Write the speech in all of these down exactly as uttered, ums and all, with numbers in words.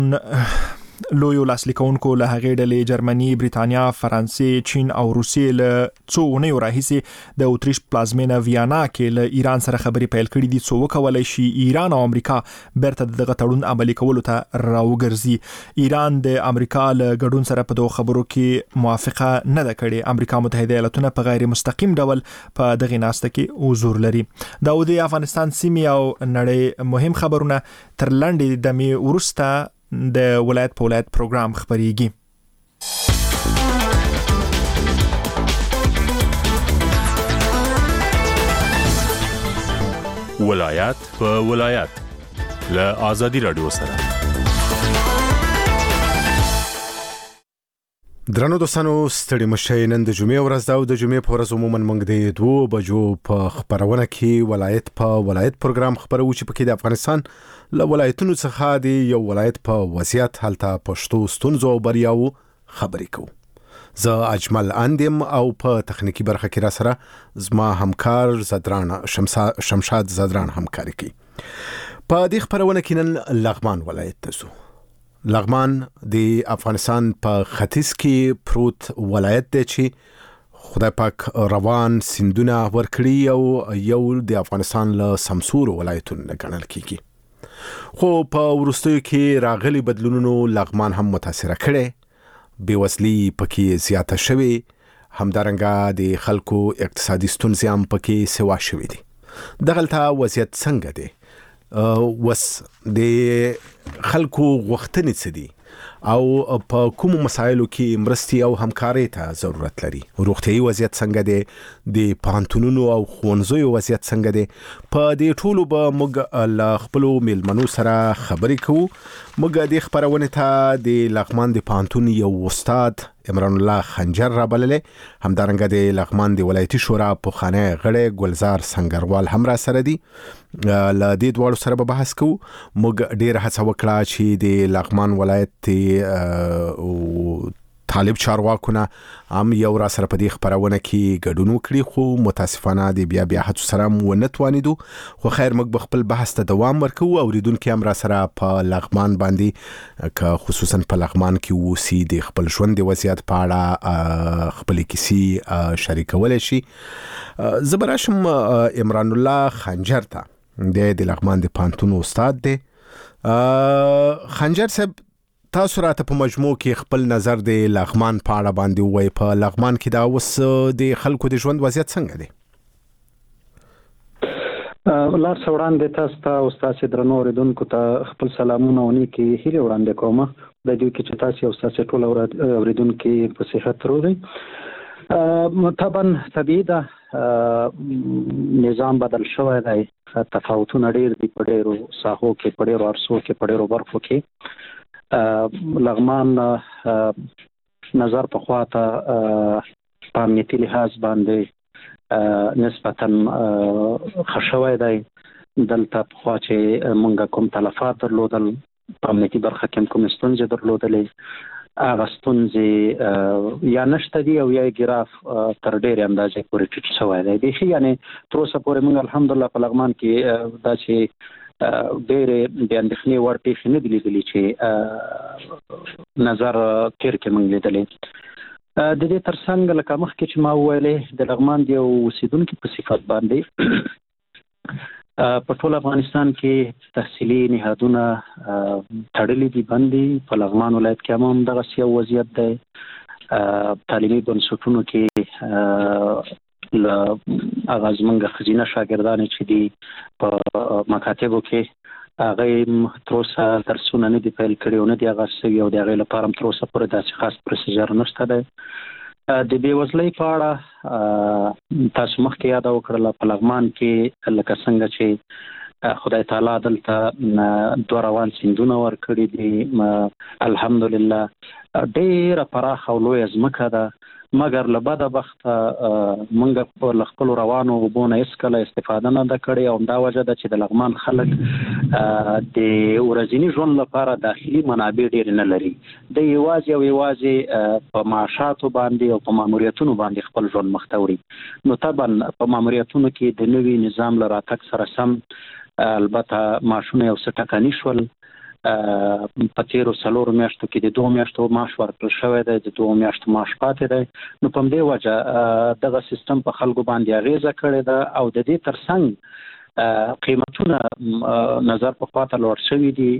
لویو لاسلیکونکو له هغې ډلې جرمني، بریتانیا، فرانسې، چین او روسیې له څو اونیو راهیسې د اتریش پلازمینه ویانا کې له ایران سره خبرې پیل کړي دي څو وکولای شي ایران او امریکا بیرته دغه تړون عملي کولو ته راوګرځي. ایران د امریکا له ګډون سره په دوه خبرو کې موافقه نه ده کړې. امریکا متحده ایالاتونه په غیر مستقیم ډول په دغه ناسته کې حضور لري. دا د افغانستان سیمې او نړۍ مهم خبرونه تر لنډې دمې وروسته د ولایت په ولایت پروګرام خبريږي. ولایت په ولایت له آزادي رادیو سره. درنو دوستانو ستړي مشه نن د جمعې ورځ دا او د جمعې په ورځ عموما موږ د دوه بجو په خبرونه کې ولایت په ولایت پروګرام خبرو چې پکې د افغانستان له ولایتونو څخه د یو ولایت په وضعیت حالت پښتو ستونزو او بریاو خبرې کوو. زه اجمل اندم او په تخنیکی برخه کې را سره زما همکار زدران شمشاد زدران همکاري کوي. په دې خبرونه کې نن لغمان ولایت ته ځو. لغمان د افغانستان په ختیځ کې پروت ولایت دی چې خدای پاک روان سیندونه ورکړي او یو د افغانستان له سمسور ولایتونو ګڼل کیږي. خو په وروستیو کې راغلي بدلونونو لغمان هم متاثر کړي. بېوزلي پکې زیاته شوې، همدارنګه د خلکو اقتصادي ستونزې هم پکې سوا شوې دي. دغلته وضعیت څنګه دی؟ وس د خلکو غوښتنې څه دي او په کوم مسایلو کې مرستي او همکاري ته ضرورت لري؟ روغتيایي وضعیت څنګه دی؟ د پوهنتونونو او ښوونځیو وضعیت څنګه دی؟ په دې ټولو به موږ له خپلو میلمنو سره خبرې کوو. موږ د خبرونه ته د لغمان د پوهنتون یو استاد عمران الله خنجر را بللې، همدارنګه د لغمان د ولایتي شورا پوخانه غړی ګلزار سنگروال هم را سره دي. له دې دواړو سره به بحث کوو. موږ ډېر هڅه وکړه چې د لغمان ولایت او طالب چارواکونه هم یو را سره په دې خبرونه کې ګډون وکړي، خو متاسفانه د بیا بیا هڅو سره ونه توانیدو. خو خیر موږ به خپل بحث ته دوام ورکوو. اوریدونکو هم را سره په لغمان باندې که خصوصا په لغمان کې اوسي د خپل ژوند د وضعیت په اړه خپل کیسې شریکولی شي. زه به راشم عمران الله خنجر ته، د لغمان د پوهنتون استاد دی. خنجر صاحب، تاسو راته په مجموع کې خپل نظر د لغمان په اړه باندې ووایئ. په لغمان کې دا اوس د خلکو د ژوند وضعیت څنګه دی؟ لار وړاندې تاسو ته او ستاسو درنو اوریدونکو ته خپل سلامونه او نیکې هیلې وړاندې کوم. د دې کې چې تاسو او ستاسو ټول اوریدونکو په صحت روغ. طبعا طبیعي ده، نظام بدل شوی دی، تفاوتونه ډېر دي په ډېرو ساحو کې، په ډېرو عرصو کې، په ډېرو برخو کې. لغمان نظر په خواته په امنیتي لحاظ باندې نسبتاً خشوی دی. دلته په خوا چې مونږ کوم تلفات درلودل، په امنیتي برخه کې کوم ستونزې درلودلې، هغه ستونزې یا نشته دي او یا ګراف تر ډېرې اندازې پورې ټیټ شوی دی. بیخي یعنې تر اوسه پورې مونږ الحمدلله په لغمان کې دا چې ډېرې د اندېښنې وړ پېښې نه دي لیدلې چې نظر تېر کې موږ لیدلې. د دې تر څنګ لکه مخکې چې ما وویلې د لغمان د یو اوسېدونکي په صفت باندې په ټول افغانستان کې تحصیلي نهادونه تړلي دي، بند دي. په لغمان ولایت کې هم همدغسې یو وضعیت دی. تعلیمي بنسټونو کې له هغه زموږ ښځینه شاګردانې چې دي په مکاتبو کې هغه تر اوسه درسونه نه دي پیل کړي او نه دي آغاز شوي او د هغې لپاره هم تر اوسه پورې داسې خاص پروسیجر نشته دی. د بېوزلۍ په اړه تاسو مخکې یاده وکړله، په لغمان کې لکه څنګه چې خدای تعالی دلته دوه روان سیندونه ورکړي دي، الحمدلله ډېره پراخه او لویه ځمکه ده. مګر له بده بخته موږ له خپلو روانو اوبو نه هېڅکله استفاده نه ده کړې او همدا وجه ده چې د لغمان خلک د ورځني ژوند لپاره داخلي منابع ډېرې نه لري. د یوازې او یوازې په معاشاتو باندې او په ماموریتونو باندې خپل ژوند مخ ته وړي. نو طبعا په ماموریتونو کې د نوي نظام له راتګ سره سم البته معاشونه یو څه ټکني شول، په تیرو څلورو میاشتو کې د دوه میاشتو معاش ورکړل شوی دی، د دوه میاشتو معاش پاتې دی. نو په دې وجه دغه سیستم په خلکو باندې اغیزه کړې ده او د دې ترڅنګ قیمتونه نظر په خواته لوړ شوي دي.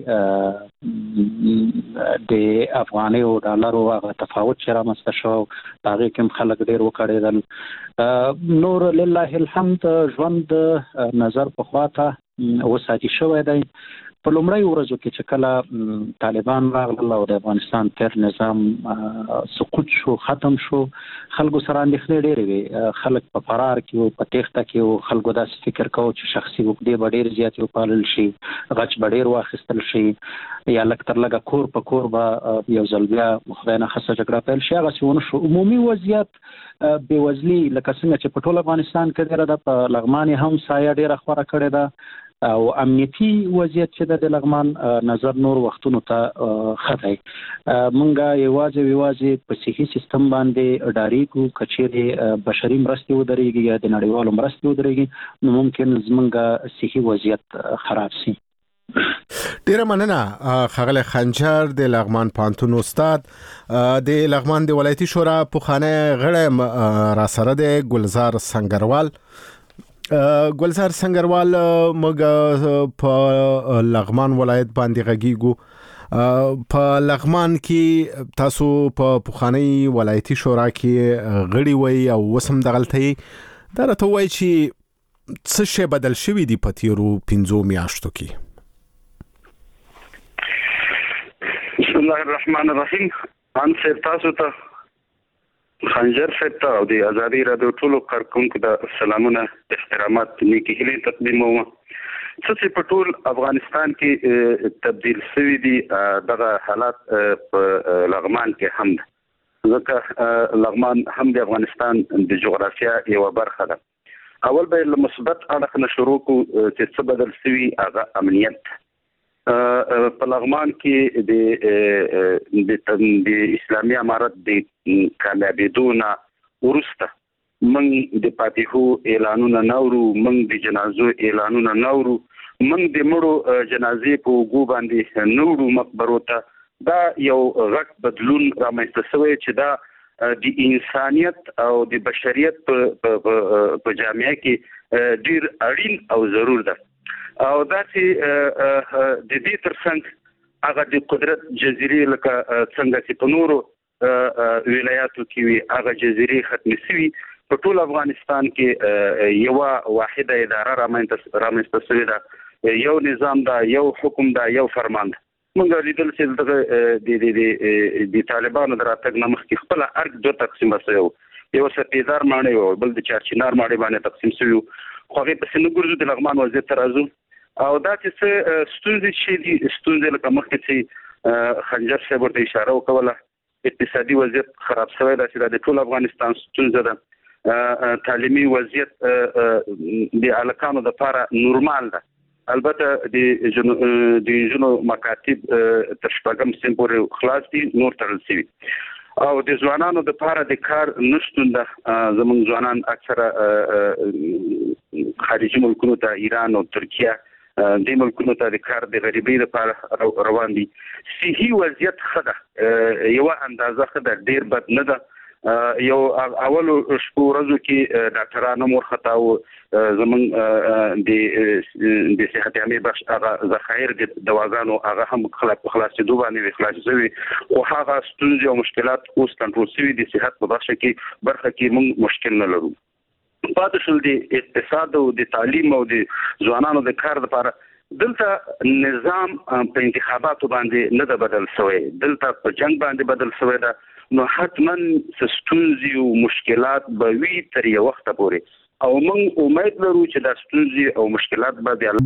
د افغاني او ډالرو هغه تفاوت چې رامنځته شو په هغې کې هم خلک ډېر وکړېدل. نور لله الحمد ژوند نظر په خواته وساتي شوی دی. په لومړی ورځو کې چې کله طالبان راغلل او د افغانستان تیر نظام سقوط شو، ختم شو، خلکو سره اندېښنې ډېرې وې. خلک په فرار کې وو، په تېښته کې وو. خلکو داسې فکر کوو چې شخصي عقدې به ډېر زیاتې وپالل شي، غچ به ډېر واخیستل شي، یا لږ تر لږه کور په کور به یو ځل بیا خدای نخسته جګړه پیل شي. هغسې ونه شو. عمومي وضعیت بېوزلي لکه څنګه چې په ټول افغانستان کې ډېره ده، په لغمان هم سایه ډېره خوره کړې ده او امنیتي وضعیت چې د لغمان نظر نور وختونو ته خطای. مونږه یوازې یوازې په صحي سیستم باندې ډاریږو. کچېرې بشري مرستې ودرېږي یا د نړیوالو مرستې ودرېږي نو ممکن زمونږه صحي وضعیت خراب شي. ډیره مننه ښاغلی خنجر د لغمان پوهنتون استاد. د لغمان د ولایتي شورا پخوانی غړی را سره دی ګلزار سنگروال. ګلزار سنگروال موږ په لغمان ولایت باندې غږیږو. په لغمان کې تاسو په پخوانی ولایتي شورا کې غړي وي او وسم دغلتي دا راته وایي چې څه شی بدل شوی دی په تیرو پنځو میاشتو کې؟ بسم الله الرحمن الرحیم. ان سر تاسو ته خنجر فتا او د ازادي رادیو ټولو کارکونکو د سلامونه احترامات نیکی هیلې تقدیموم. څه په ټول افغانستان کې تبدیل شوی دي دغه حالات په لغمان کې هم ده، ځکه لغمان هم د افغانستان د جغرافیا یو برخه ده. اول به له مثبت اړخ نه شروع کو چې څه بدل شوی هغه امنیت. په لغمان کې د د اسلامي امارت د کامیابېدو نه وروسته موږ د فاتحو اعلانونه نورو، موږ د جنازو اعلانونه نورو، موږ د مړو جنازې په اوږو باندې نورو مقبرو ته. دا یو غټ بدلون رامنځته شوی چې دا د انسانیت او د بشریت په جامعه کې ډیر اړین او ضرور ده. او دا چې د دې ترڅنګ هغه د قدرت جزیرې لکه څنګه چې په نورو ولایاتو کې وي هغه جزیرې ختمې شوي. په ټول افغانستان کې یو واحده اداره رامنځته شوې ده، یو نظام ده، یو حکم ده، یو فرمان ده. موږ لیدل چې دغه د طالبانو د راتګ نه مخکې خپله ارګ دوه تقسیمه شوی و، یو سپېدار ماڼۍ و، بل د چارچینار ماڼۍ باندې تقسیم شوي و. خو هغې پسې نه ګرځو، د لغمان وضعیت ته راځو. او دا چې څه ستونزې چې دي، ستونزې لکه مخکې چې خنجر صاحب ورته اشاره وکوله، اقتصادي وضعیت خراب شوی ده چې دا د ټول افغانستان ستونزه ده. تعلیمي وضعیت د هلکانو دپاره نورمال ده، البته د نجونو مکاتب تر شپږم صنف پورې خلاص دي، نور تړل شوي. او د ځوانانو دپاره د کار نشتون ده. زموږ ځوانان اکثره خارجي ملکونو ته، ایران او ترکیه، دې ملکونو ته د کار د غریبۍ لپاره روان دي. صحي وضعیت ښه ده، یوه اندازه ښه ده، ډېر بد نه ده. یو اولو شپو ورځو کې ډاکټران هم ورخطا وو. زموږ د صحت عامې بخش هغه ذخایر د دواګانو هغه هم په خلاصېدو باندې خلاص شوي، خو هغه ستونزې او مشکلات اوس کنټرول شوي دي. صحت په بخش کې برخه کې موږ مشکل نه لرو. پاتې شول د اقتصاد او د تعلیم او د ځوانانو د کار لپاره دلته نظام په انتخاباتو باندې نه ده بدل شوی، دلته په جنگ باندې بدل شوی ده. نو حتما ستونزې او مشکلات به وي تر یو وخته پورې، او موږ امید لرو چې دا ستونزې او مشکلات به بیا.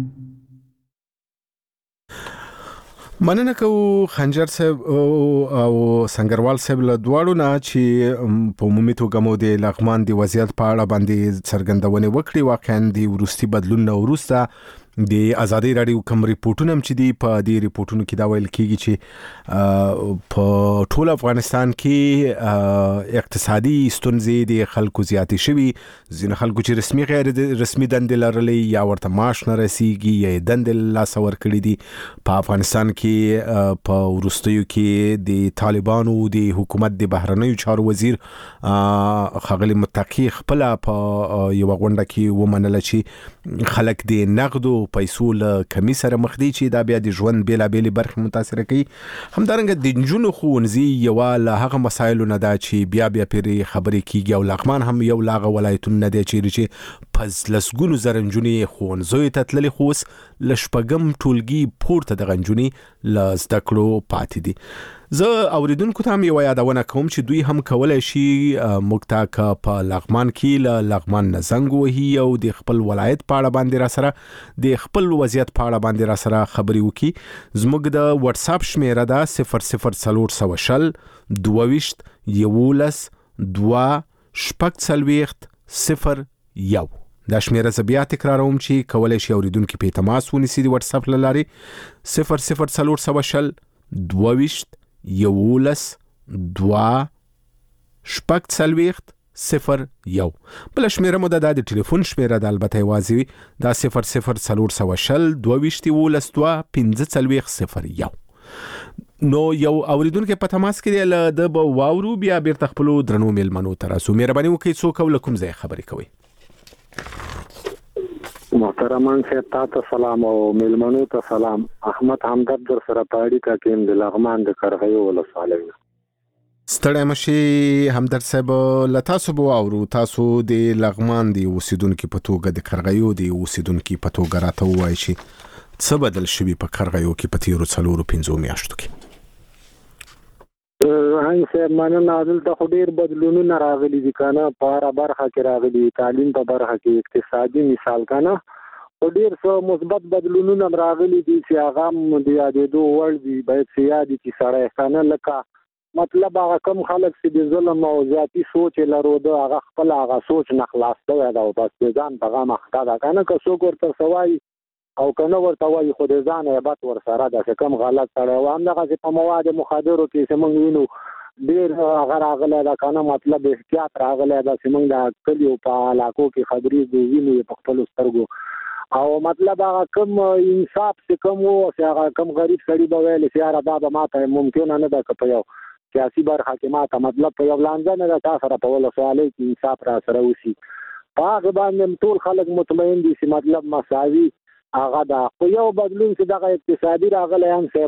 مننه کوو خنجر صاحب او سنگروال صاحب له دواړو نه چې په عمومي توګه مو د لغمان د وضعیت په اړه باندې څرګندونې وکړې. واقعا د وروستي بدلون نه وروسته د ازادي رادیو کوم ریپورتونه چې دی په دې ریپورتونو کې دا ویل کیږي چې په ټول افغانستان کې اقتصادي ستونزې د خلکو زیاتې شوي، ځینې خلکو چې رسمي غیر رسمي دندې لرلې یا ورته معاش نه رسیږي یا دندې لاس ور کړې دي. په افغانستان کې په وروستیو کې د طالبانو د حکومت د بهرنیو چارو وزیر ښاغلي متقي خپل په یو غونډه کې ومنله چې خلک د نغدو پیسو له کمی سره مخ دي چې دا بیا د ژوند بیلابېلې برخې متاثر کوي. همدارنګه د نجونو ښوونځي یوه له هغه مسایلو نه ده چې بیا بیا پرې خبرې کیږي، او لغمان هم یو له هغه ولایتونو نه دی چیرې چې په لسګونو زره نجونې ښوونځیو ته تللې، خو اوس له شپږم ټولګي پورته دغه نجونې له زده کړو پاتې دي. زه اوریدونکو ته هم یو یادونه کوم چې دوی هم کولای شي موږ ته په لغمان کې له لغمان نه زنګ وهي او د خپل ولایت په اړه باندې را سره د خپل وضعیت په اړه باندې را سره خبرې وکړي. زموږ د واتس اپ شمیره ده صفر صفر څلور سوه شل دوه ویشت یولس دوه شپږ څلوېښت صفر یو. دا شمیره زه بیا تکراروم چې کولای شي اوریدونکي په تماس ونیسي د واتس اپ له لارې صفر صفر څلور سوه شل دوه ویشت یولس دوه شپږ څلوېښت صفر یو. بل شمیره مو د ټلیفون شمیره د البته یوازې دا صفر صفر څلور سوه شل دوه ویشت یولس دوه پنځه څلوېښت صفر یو. نو یو اوریدونکو په تماس کې له د به واورو بیا بیرته خپلو درنو میلمنو ته راسو. مهرباني وکړئ څوک او له کوم ځای خبرې کوئ؟ محترمان صاحب تاسو سلام او میلمنو ته سلام. احمد همدرد در سره پاړی کا کېم د لغمان د کرغیو ولسوالۍ. ستړی مشي همدرد صاحب، له تاسو به واورو تاسو د لغمان د اوسیدونکو په توګه د کرغیو د اوسیدونکو په توګه راته ووایئ چې څه بدل شوي په کرغیو کې په تیرو څلورو پنځو میاشتو کې. هاي صاحب مننه، دلته خو ډیر بدلونونه راغلي دي کنه، په هر برخه کې راغلي، تعلیم په برخه کې، اقتصادي مثال کنه، خو ډیر څه مثبت بدلونونه راغلي دي چې هغه د یادېدو وړ دي، باید چې یاد کړي سړی کنه. لکه مطلب هغه کم خلک چې د ظلم او زیاتی سوچ لرو د هغه خپل هغه سوچ نه خلاص شوی دا او بس د ځان په غم اخته ده کنه. که څوک ورته سوای او کنه ورته وایي خو د ځان عیبت ورسره ده چې کم غلط سړی و. همدغسې په مواد مخدرو کې چې موږ وینو ډېر هغه راغلی ده کنه، مطلب احتیاط راغلی ده چې موږ د کلیو په علاقو کې خبرې د وینو په خپلو سترګو، او مطلب هغه کم انصاف چې کم و چې هغه کم غریب سړي به ویل چې یاره دا به ما ته ممکنه نه ده که په یو سیاسي برخه کې ما ته مطلب په یو لانجه نه ده تا سره په ولسوالۍ کې انصاف را سره وشي. په هغې باندې ټول خلک مطمئن دي چې مطلب مساوي هغه ده. خو یو بدلون چې دغه اقتصادي راغلی هم صاحب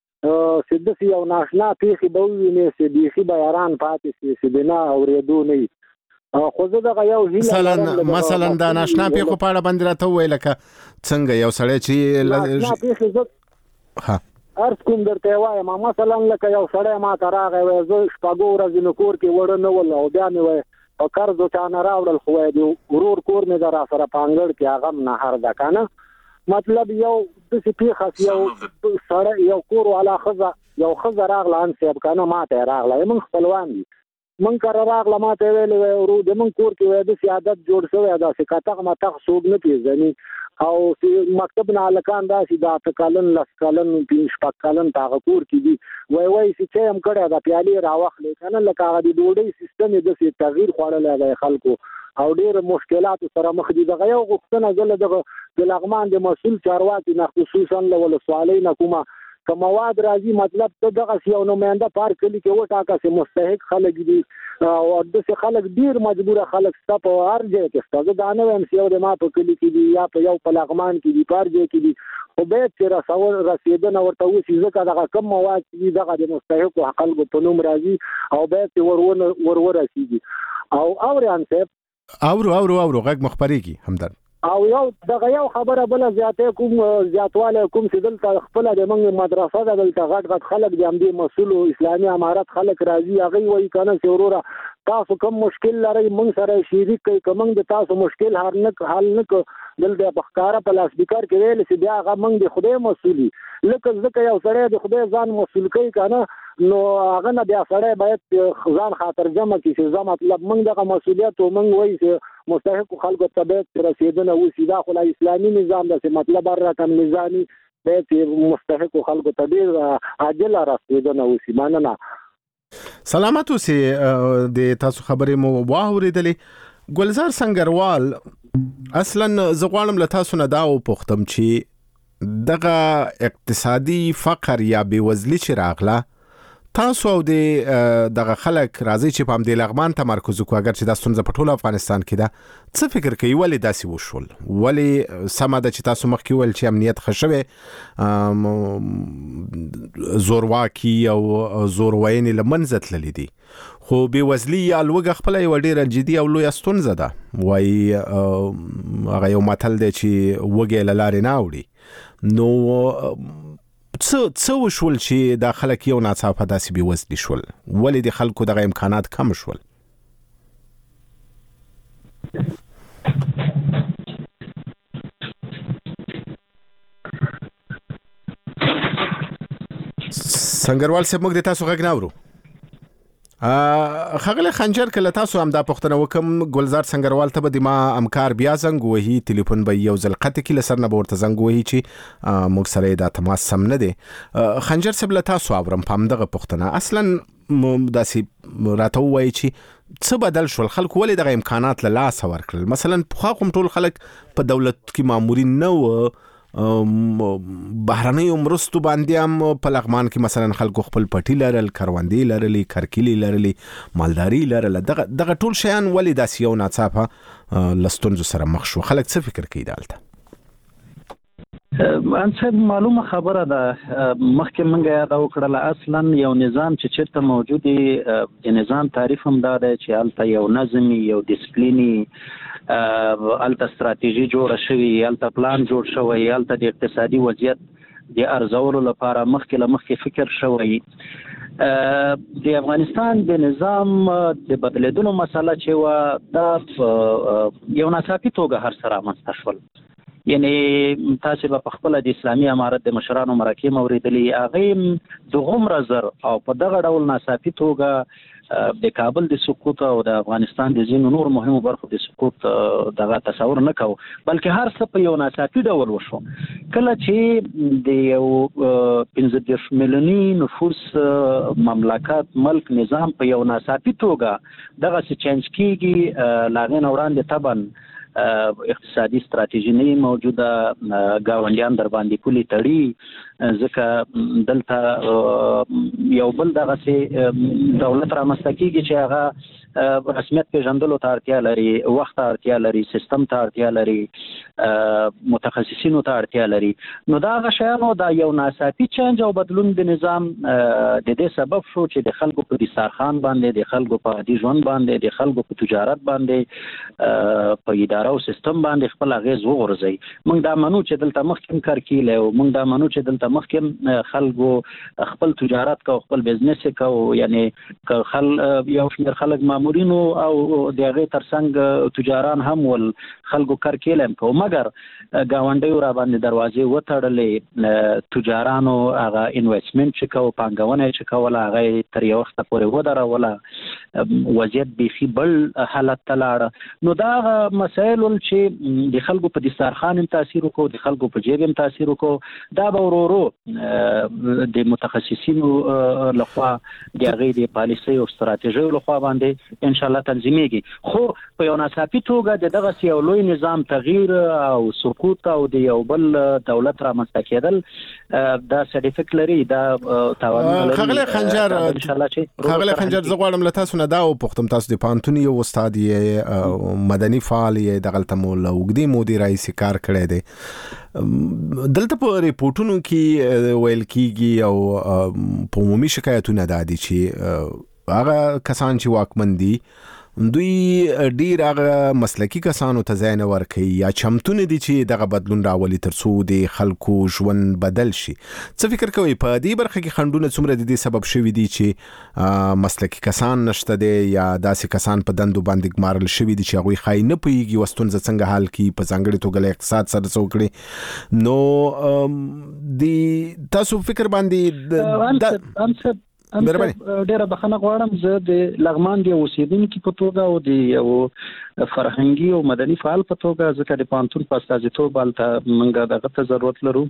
چې داسې یو ناشنا پېښې به ووینې چې بیخي به حیران پاتې شي چې د نه اورېدو نه وي. خو زه دغه یو هیله مثلا د ناشنا پیښو په اړه باندې راته ووایي، لکه څنګه یو سړی چې ناشنا پیښې زه عرض کوم درته یې وایم. مثلا لکه یو سړی ما ته راغی وایي زه شپږو ورځې نه کور کې وړه نه ول او بیا مې وایي په قرض و چا نه راوړل، خو وایي د ورور کور مې ده را سره په انګړ کې هغه هم نهر ده که نه. مطلب یو داسې پېښه یو سړی یو کور والا ښځه یو ښځه راغله ان صاحب که نه ما ته یې راغله، موږ خپلوان دي، موږ کره راغله ما ته یې ویلې وایي ورو د موږ کور کې وایي داسې عادت جوړ شوی ده چې کتغ متغ څوک نه پېژني، او چې مکتب نه هلکان داسې د اته کلن لس کلن شپږ کلن په هغه کور کې دي وایي وایي چې چای هم کړی ده پیالې راواخلې که نه، لکه هغه د ډوډۍ سیستم یې داسې تغییر خوړلی دی خلکو او ډېر مشکلاتو سره مخ دي. دغه یو غوښتنه زه له دغه د لغمان د مسؤل چارواکي نه خصوصا له ولسوالۍ نه کومه که مواد راځي مطلب ته دغسې یو نماینده په هر کلي کې وټاکه چې مستحق خلک دي او داسې خلک ډېر مجبوره خلک شته په هر ځای کې شته. زه دا نه وایم چې یو د ما په کلي کې دي یا په یو په لغمان کې دي په هر ځای کې دي، خو باید چې رسول رسېدنه ورته وشي ځکه دغه کم مواد چې دي دغه د مستحقو خلکو په نوم راځي او باید چې ور ورسېږي. او اورېان صاحب اورو اورو اورو غږ مخبرېږي همدرد. او یو دغه یو خبره بله زیاتې کوم زیاتوالی کوم چې دلته خپله د موږ مدرسه ده، دلته غټ غټ خلک د همدې مسؤلو اسلامي امارت خلک راځي، هغوی وایي که نه چې وروره تاسو کوم مشکل لرئ موږ سره شریک کوي، که موږ د تاسو مشکل حل نه حل نه کړو دلته په ښکاره په لاسپیکر کې ویل چې بیا هغه موږ د خدای مسؤلي، لکه ځکه یو سړی د خدای ځان مسؤل کوي که نه نو هغه نه بیا سړی باید ځان خاطر جمع کړي چې زما مطلب موږ دغه مسؤلیت او موږ وایي چې مستحق خلکو ته باید رسیدنه وشي دا خو اسلامي نظام دی مطلب هر رقم نظامي باید مستحق خلکو ته ډېر عاجل رسیدنه وشي. مننه. سلامت اوسې. د تاسو خبرې مو واوریدلې. ګلزار سنگروال اصلا زه غواړم له تاسو نه دا وپوښتم چې دغه اقتصادي فقر یا بېوزلي چې راغله تاسو او د دغه خلک راځي چې په همدې لغمان تمرکز وکړو اگر چې دا ستونزه په ټول افغانستان کې ده څه فکر کوي ولې داسې وشول ولې سمه ده چې تاسو مخکې ویل چې امنیت ښه شوی زورواکي او زورواینې له منځه تللي دي خو بېوزلي یا لوږه خپله یوه ډېره جدي او لویه ستونزه ده وایي هغه یو متل دی چې وږی له لارې نه اوړي نو څه څه وشول چې دا خلک یو ناڅاپه داسې بېوزلي شول ولې د خلکو دغه امکانات کم شول؟ سنگروال صاحب موږ د تاسو غږ نه اورو. خغله خنجر کله تاسو هم دا پښتنه وکم ګلزار سنگروال ته به ما امکار بیا زنګ وهي ټلیفون به یو ځل قطه کې لسر نه ورته زنګ وهي چې موږ سره دا تماس سم نه دی. خنجر صاحب له تاسو اورم پام دغه پښتنه اصلا داسې راته وایي چې څه بدل شول خلک ولې دغه امکانات له لاس ورکړل مثلا په کوم ټول خلک په دولت کې مامورین نه و بهرنۍ مرستو باندې هم په لغمان کې مثلا خلکو خپل پټي لرل کروندې لرلې کرکیلې لرلې مالداري لرله دغه دغه ټول شیان ولې داسې یو ناڅاپه لستونزو سره مخ شو خلک څه فکر کوي دالته؟ انڅه معلومه خبره ده مخکې منګه یاد وکړله اصلا یو نظام چې چیرته موجود دی د نظام تعریف هم دا دی چې هلته یو نظم یو ډیسپلیني هلته استراتیژي جوړه شوې هلته پلان جوړ شوی هلته د اقتصادي وضعیت د ارزولو لپاره مخکې له مخکې فکر شوی. د افغانستان د نظام د بدلیدلو مسله چې وه دا یو ناڅاپي توګه هر څه رامنځته شول یعنی تاسو به په خپل د اسلامي امارت د مشرانو مرکې موریدلې هغه د غومره زر او په دغه ډول ناڅاپي توګه د کابل د سقوط او د افغانستان د ځینو نور مهمو برخو د سقوط دغه تصور نه کوو بلکې هر څه په یو ناڅاپي ډول وشو کله چې د یو پنځه دېرش میلیوني نفوس مملکت ملک نظام په یو ناڅاپي توګه دغسې چینج کېږي له هغې نه وړاندې طبعا اقتصادي ستراتیژي نه موجوده ګاونډیان در باندې پولې تړي ځکه دلته یو بل دغسې دولت رامنځته کېږي چې هغه رسمیت پیژندلو ته اړتیا لري وخت ته اړتیا لري سیستم ته اړتیا لري متخصصینو ته اړتیا لري نو دا هغه شیانو دا یو ناڅاپي چینج او بدلون د نظام د دې سبب شو چې د خلکو په دسترخوان باندې د خلکو په عادي ژوند باندې د خلکو په تجارت باندې په اداره او سیستم باندې خپل اغیز وغورځي. موږ دا منو چې دلته مخکې کرکیله او موږ دا منو چې دلته مخکې خلکو خپل تجارت کو خپل بزنس کو یعنی خل یو شمېر خلک مامورینو او د هغې ترڅنګ تجاران هم ول خلکو کرکیله هم کو مګر ګاونډیو را باندې دروازې وتړلې تجارانو هغه انویسټمنټ چې کو پانګونه چې کوله هغه تر یو وخته پورې ودروله وضعیت بیخي بل حالت ته لاړه نو دا مسایل چې د خلکو په دسترخوان هم تاثیر وکړو د خلکو په جیب هم تاثیر وکړو دا به ورو ورو د متخصصینو لخوا د هغې د پالیسۍ او ستراتیژیو لخوا باندې انشاءالله تنظیمیږي خو په یو ناڅاپي توګه د دغسې یو لوی نظام تغییر او سقوط او د یو بل دولت رامنځته کېدل دا سرټیفیکټ لري دا توانونه لري. خغله خنجر خغله خنجر زه غواړم له تاسو نه دا وپوښتم تاسو د پوهنتون یو استاد یې مدني فعال یې دغلته مو له اوږدې مودې راهیسې کار کړی دی دلته په ریپورټونو کې ویل کېږي او په عمومي شکایتونه دا دي چې هغه کسان چې واکمن دي دوی ډیر هغه مسلکی کسانو ته ځای نه ورکوي یا چمتونه دي چې دغه بدلون راولي تر څو د خلکو ژوند بدل شي. څه فکر کوئ په دې برخه کې خنډونه څومره د دې سبب شوي دي چې مسلکی کسان نشته دی یا داسې کسان په دندو باندې ګمارل شوي دي چې هغوی ښایي نه پوهیږي و ستونزه څنګه حل کړي په ځانګړې توګه له اقتصاد سره څه وکړي نو د تاسو فکر باندې ډیره بخښنه غواړم زه د لغمان د اوسیدونکو په توګه او د یو فرهنګي او مدني فعال په توګه ځکه د پانتون په استازیتوب الته موږ دغه ته ضرورت لرو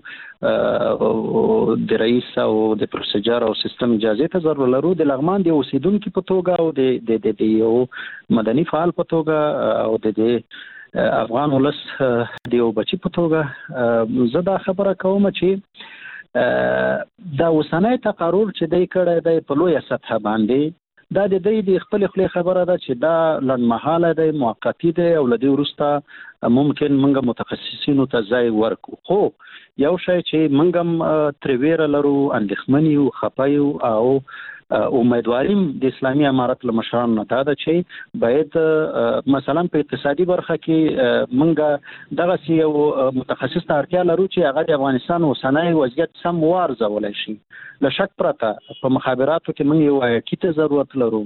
د رئیس او د پروسیجر او سیستم اجازه ته ضرورت لرو د لغمان د اوسیدونکو په توګه او د د د یو مدني فعال په توګه او د افغان ولس د یو بچی په توګه زه دا خبره کوم چې دا اوسنۍ تقرر چې دای کړه د په لوی سطح باندې دا د دې د خپل خپل خبره ده چې دا لنډمحاله ده موقتی ده او لدی ورسته ممکن موږ متخصصینو ته ځای ورکو خو یو شی چې موږ ترویره لرو اندېښمنی او خپایو او امیدواریم د اسلامي امارت له مشرانو نه دا ده چې باید مثلا په اقتصادي برخه کې موږ دغه یو متخصص ته اړتیا لرو چې هغه د افغانستان اوسنۍ وضعیت سم وارزولی شي له شک پرته په مخابراتو کې موږ یو حقیقي ته ضرورت لرو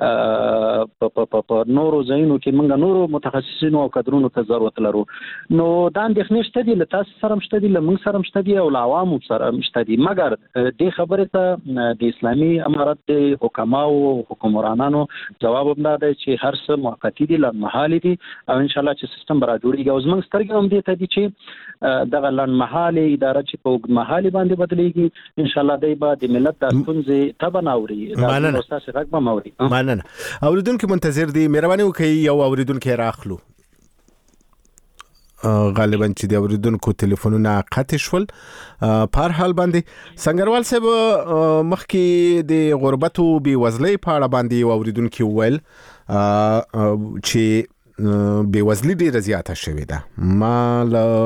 په نورو ځایونو کې موږ نورو متخصصینو او کادرونو ته ضرورت لرو نو دا اندېښنې شته دي له تاسو سره هم شته دي له موږ سره هم شته دي او له عوامو سره هم شته دي مګر دې خبرې ته د اسلامي امارت د حکماو او حکمرانانو ځواب هم دا دی چې هر څه موقتي دي لنډمهالي دي او انشاءالله چې سیستم به راجوړېږي او زموږ سترګې هم دې ته دي چې دغه لنډمهالي اداره چې په اوږدمهالي باندې بدلېږي انشاءالله دی به د ملت د ستونزې ته به نه اوري دا ستاسې غږ به اوري مننه اوریدونکو منتظر دي مهرباني وکړئ یو اوریدونکو راخلو غالبا چې د اوریدونکو ټلیفونونه قطع شول په هر حال باندې سنگروال صاحب مخکې د غربت او بیوزلۍ په اړه باندې یو اوریدونکو ویل چې بیوزلۍ ډیره زیاته شوې ده ما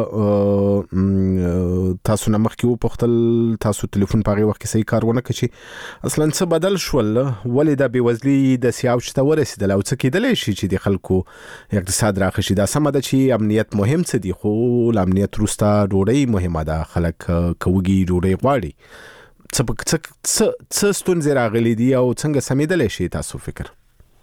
تاسو نه مخکې وپوښتل تاسو ټلیفون په هغه وخت کې صحیح کار ونه کړ چې اصلا څه بدل شول ولې د بیوزلۍ د سیاوچ ته ورسېدل او څه کېدلی شي چې د خلکو اقتصاد راخشي دا سمه ده چې امنیت مهم څه دی خو له امنیت وروسته ډوډۍ مهمه ده خلک کوږي ډوډۍ غواړي څه څه ستونزې راغلي دي او څنګه سمېدلی شي تاسو فکر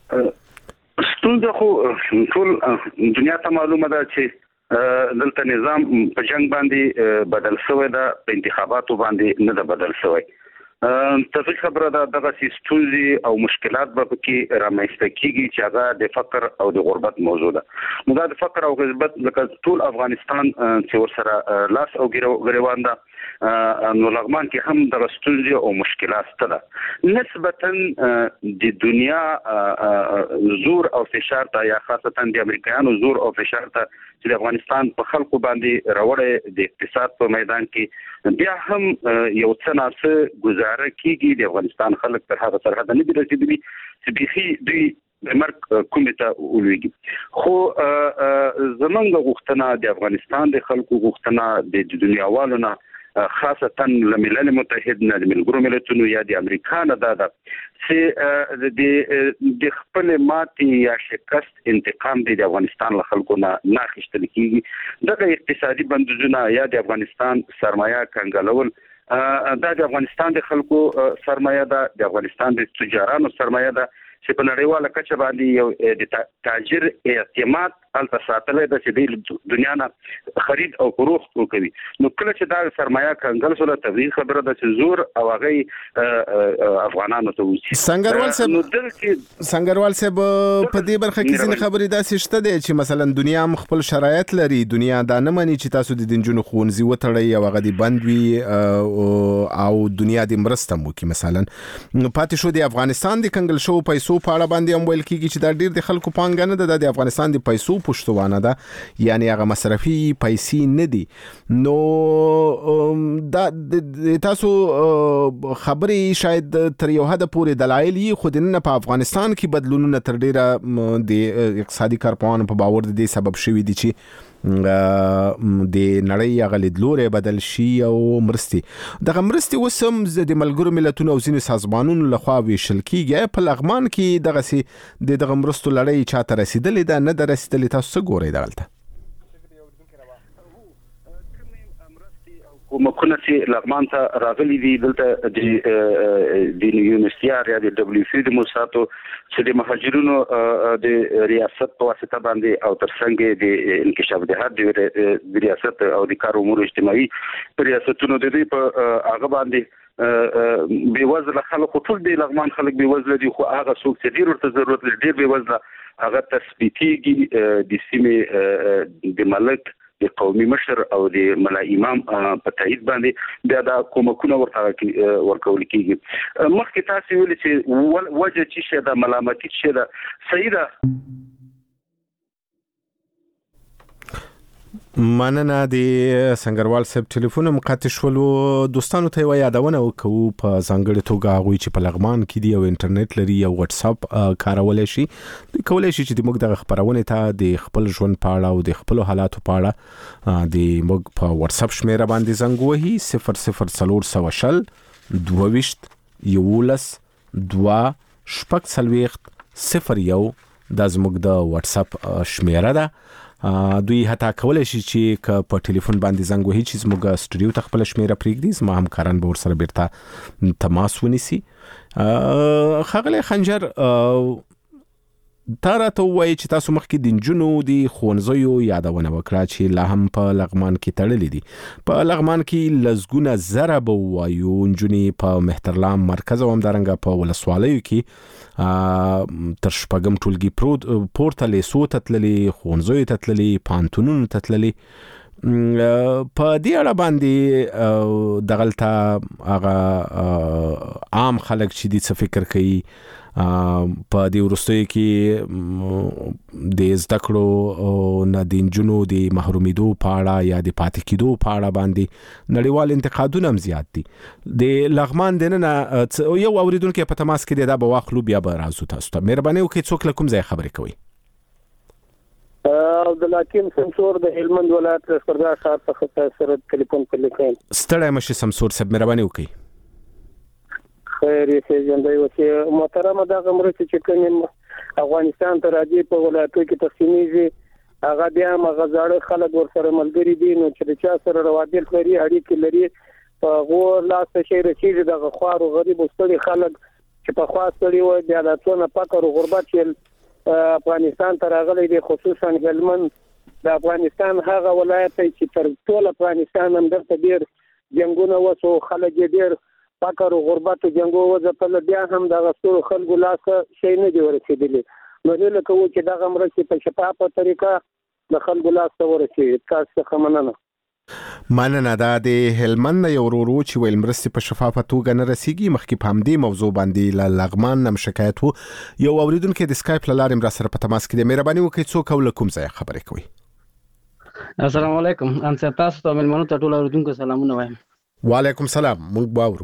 ستونزه خو ټول دنیا ته معلومه ده چې دلته نظام په جنگ باندې بدل شوی ده په انتخاباتو باندې نه ده بدل شوی تاسو خبره ده دغه ستونزې او مشکلات به کې رامنځته کیږي چې هغه د فقر او د غربت موضوع ده نو دا د فقر او غربت لکه ټول افغانستان چې ورسره لاس او ګریوان ده نو لغمان کې هم د ستونزې او مشکلات شته نسبتا د دنیا زور او فشار ته یا خاصتا د امریکایانو زور او فشار ته چې د افغانستان په خلکو باندې راوړې د اقتصاد په میدان کې بیا هم یو څه ناڅه گزاره کیږي د افغانستان خلک تر هغه سرحد نه دي رسیدلي چې بيخي دوی مرګ کومه ته ولويږي خو زمونږ غوښتنه د افغانستان د خلکو غوښتنه د دنیاوالو نه خاصتا لملل متحد نه د ملګرو ملتونو یا د امریکا نه دا ده چې د خپل ماتي یا شکست انتقام د افغانستان له خلکو نه ناخښتل کیږي دغه اقتصادي بندیزونه یا د افغانستان سرمایه کنګلول دا د افغانستان د خلکو سرمایه ده د افغانستان د تجارانو سرمایه ده چې په نړیواله کچه باندې یو د تاجر اعتماد الته ساتلای د چې د دنیا نه خرید او فروخت کوي نو کله چې دا سرمایه کنګل سره تبلیغ خبره ده چې زور او هغه افغانانو ته وسی سنگروال صاحب سنگروال صاحب په دې برخه کې ځینې خبرې داسې شته دي چې مثلا دنیا خپل شرایط لري دنیا دا نه مانی چې تاسو د دنجونو خونځي وتړي او هغه دی بند وي او دنیا د مرسته مو کې مثلا نو پاتې شو د افغانستان د کنګل شو پیسو په اړه باندې هم ویل کیږي چې دا ډیر د خلکو پانګه نه ده د افغانستان د پیسو پښتوانه ده یعنی هغه مصرفي پیسې نه دي نو دا تاسو خبرې شاید تر یو حد پورې دلایل یې خو د نن په افغانستان کې بدلونونه تر ډیره د اقتصادي کارپوهانو په باور د سبب شوي دي چې د نړۍ هغه لیدلوري بدل شي او مرستي دغه مرستي وسم د ملګرو ملتونو او ځینې سازمانونو لخوا ویشل کیږي په لغمان کې دغه سي د دغه مرستو لړۍ چاته رسیدلې ده نه د رسیدلې تاسو ګورئ دغلته کومکونه چې لغمان ته راغلي دي دلته د د یونیورسيټ یا د دبليو سي د موسساتو چې د مهاجرونو د ریاست په واسطه باندې او ترڅنګ د انکشاف د هر د ریاست او د کار امور اجتماعي ریاستونو د دې په هغه باندې بېوزله خلک ټول د لغمان خلک بېوزله دي خو هغه څوک چې ډېر ورته ضرورت لري ډېر بېوزله هغه تثبیتېږي د سیمې د ملک د قومي مشر او د ملا امام په تایید باندې بیا د کومکونه ورته ورکول کېږي. مخکې تاسو ویل چې وجه چې شه د ملامتي شه د صحیح ده. مننه د سنگروال صاحب ټلیفون مقاطع شولو. دوستانو ته یادونه وکړو په ځانګړي توګه هغه چې په لغمان کې دی او انټرنیټ لري او واتس اپ کارولای شي کولای شي چې د موږ د خبرونه ته د خپل ژوند په اړه او د خپل حالاتو په اړه د موږ په واتس اپ شمیره باندې زنګ وهي صفر صفر څلور سوه شل دوه ویشت یولس دوه شپږ څلوېښت صفر یو دا زموږ د واتس اپ شمیره ده. دوی حتی کولای شي چې ک په ټلیفون باندې زنګ وهي چې زموږ سټوډیو ته خپل شمیره پرېږدي زما همکاران به ورسره بیرته تماس ونیسي. ښاغلی خنجر تا راته ووایي چې تاسو مخکې د نجونو د ښوونځیو یادونه وکړه چې لا هم په لغمان کې تړلې دي. په لغمان کې لسګونه زره به ووایو نجونې په مهترلام مرکز او همدارنګه په ولسوالیو کې تر شپږم ټولګي پورته لیسو ته تللې ښوونځیو ته تللې پوهنتونونو ته تللې. په دې اړه باندې دغلته هغه عام خلک چې دي څه فکر کوي په دې وروستیو کې د زده کړو نه د نجونو د محرومیدو په اړه یا د پاتې کېدو په اړه باندې نړیوال انتقادونه هم زیات دي. د لغمان دننه یو اوریدونکو په تماس کې دی دا به واخلو بیا به راځو تاسو ته. مهرباني وکړئ څوک له کوم ځای خبرې کوئ؟ عبدالحکیم سمسور د هلمند ولایت لښکرګاه ښار څخه سره ټلیفون کوم. ستړی مشي سمسور صاحب مهرباني وکړئ. خیر یې ژوندی اوسې. محترمه دغه مرستې چې کومې افغانستان ته راځي په ولایتو کې تقسیمیږي هغه بیا هم هغه زاړه خلک ورسره ملګري دي نو چې د چا سره روابط لري اړیکې لري په هغو لاس ته شی رسېږي دغه خوار او غریب او ستړي خلک چې پخوا ستړي وو بیا د څونه فقر او غربت چې افغانستان ته راغلی دی خصوصا هلمند د افغانستان هغه ولایت چې تر ټول افغانستان هم دلته ډېر جنګونه وسو خلک یې ډېر فقر او غربت او جنګو وځپل بیا هم د غستو خلکو لاس شي نه دی ورسېدلی. نو دې لکه و چې دغه مرستې په شفافه طریقه د خلکو لاس ته ورسېږي. تاسو څخه مننه. مننه. دا د هلمند یو ورو چې ویل مرستې په شفافه توګه نه رسیږي. مخکې په همدې موضوع باندې له لغمان هم شکایت وو. یو اوریدونکو د اسکایپ له لارې را سره په تماس کې دی. مهرباني وکړئ څوک او له کوم ځای خبرې کوي؟ السلام علیکم. ان تاسو ته ملمنو ته ټول اوریدونکو سلامونه وایم. وعلیکم سلام. موږ باورو.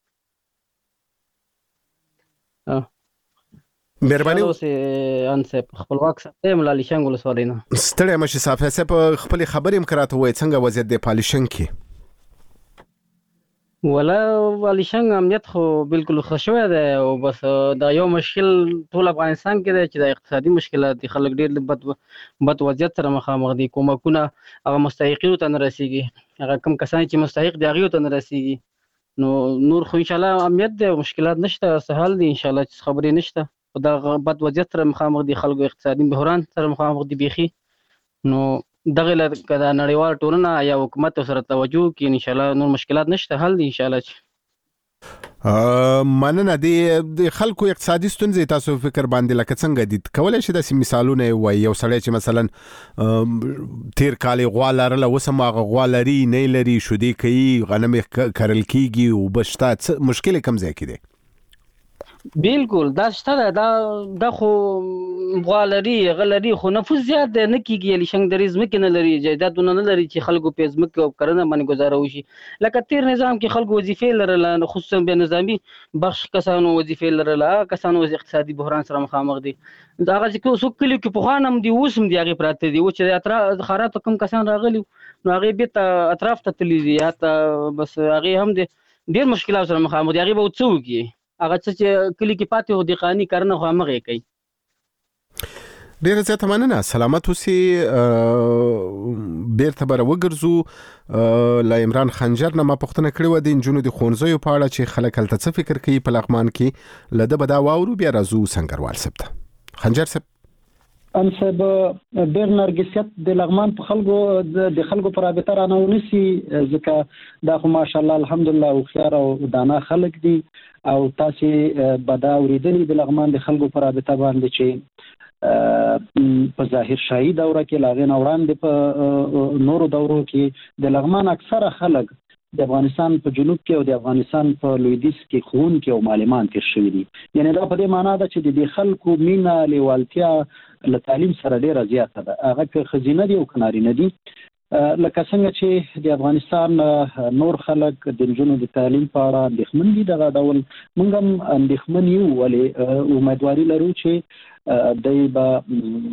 مهرباني وکړئ. ان سه خپلواک ساتم لالی شنګ ولسوالۍ نه. ستړی مشي صافه سه په خپل خبرې مکراته وای څنګه وضعیت د پالیشن کې؟ ولا والیشنګ امنیت خو بالکل خوشوي ده او بس دا یو مشکل ټول افغانستان کې ده چې د اقتصادي مشکلات دي خلک ډېر بد بد وضعیت سره مخامخ دي. کومکونه هغه مستحقینو ته نه رسیږي. هغه کم کسان چې مستحق دي هغه ته نه رسیږي. نو نور خو ان شاء الله امنیت ده مشکلات نشته سهال دي ان شاء الله چې خبرې نشته. دا بد وضعیت سره مخامخ دي خلکو اقتصادي بحران سره مخامخ دي بيخي. نو دغه لکه د نړیوال ټولنه یا حکومت سره توجه کوي ان شاء الله نور مشکلات نشته حل دي ان شاء الله. مننه. د خلکو اقتصادي ستونزې تاسو فکر باندې لکه څنګه دي کولای شي د مثالونه وي یو سړی چې مثلا تیر کال غوا لرله وسم هغه غوا لري نه لري شودي کوي غنم کرل کیږي او بشتا مشکل کم ځای کې دي؟ بالکل دا شته دا د خو غوالري غلري خو نفوذ زیات نه کیږي لشنګ د رزم کې نه لري جیدادونه نه لري چې خلکو په ځمکه او کرنه باندې گزاره وشي. لکه تیر نظام کې خلکو وظیفې لرله خصوصا به نظامی بخش کسانو وظیفې لرله کسانو اقتصادي بحران سره مخامخ دي. دا هغه چې څوک کلی کې په خانم دي اوسم دي هغه پراته دي او چې اطراف خارات کم کسان راغلي نو هغه به اطراف ته تللی دي یا بس هغه هم دي ډیر مشکلات سره مخامخ دي. هغه به وڅوږي هغه چې کلی کې پاتې هو د قانوني کارونه خو هغه کوي. ډیر زیات مننه. سلامت اوسئ. بیرته بر وګرځو. لا عمران خنجر نه ما پوښتنه کړې و د انجونو د ښوونځیو په اړه چې خلک هلته څه فکر کوي په لغمان کې لده به دا واورو بیا راځو سنگروال صاحب ته. خنجر صاحب ان صاحب ډېر نرګسیت د لغمان په خلکو د خلکو پر رابطه رانه ونیسي ځکه دا خو ماشاءالله الحمدلله او خيار او دانا خلک دي او تاسو به دا اوریدلی د لغمان د خلکو پر رابطه باندې چې په ظاهر شاهي دوره کې لاغین وړاندې په نورو دورو کې د لغمان اکثره خلک د افغانستان په جنوب کې او د افغانستان په لویدیځ کې خون کې او معلمان تیر شوي دي. یعنی دا په دې معنا ده چې د خلکو مینا لیوالتیا له تعلیم سره ډیره زیاته ده، هغه که خزینه دي او کنارینه دي. لکه څنګه چې د افغانستان نور خلک د نجونو د تعلیم په اړه اندېښمن دي، دغه ډول موږ هم اندېښمن یو، ولې امیدواري لرو چې دای به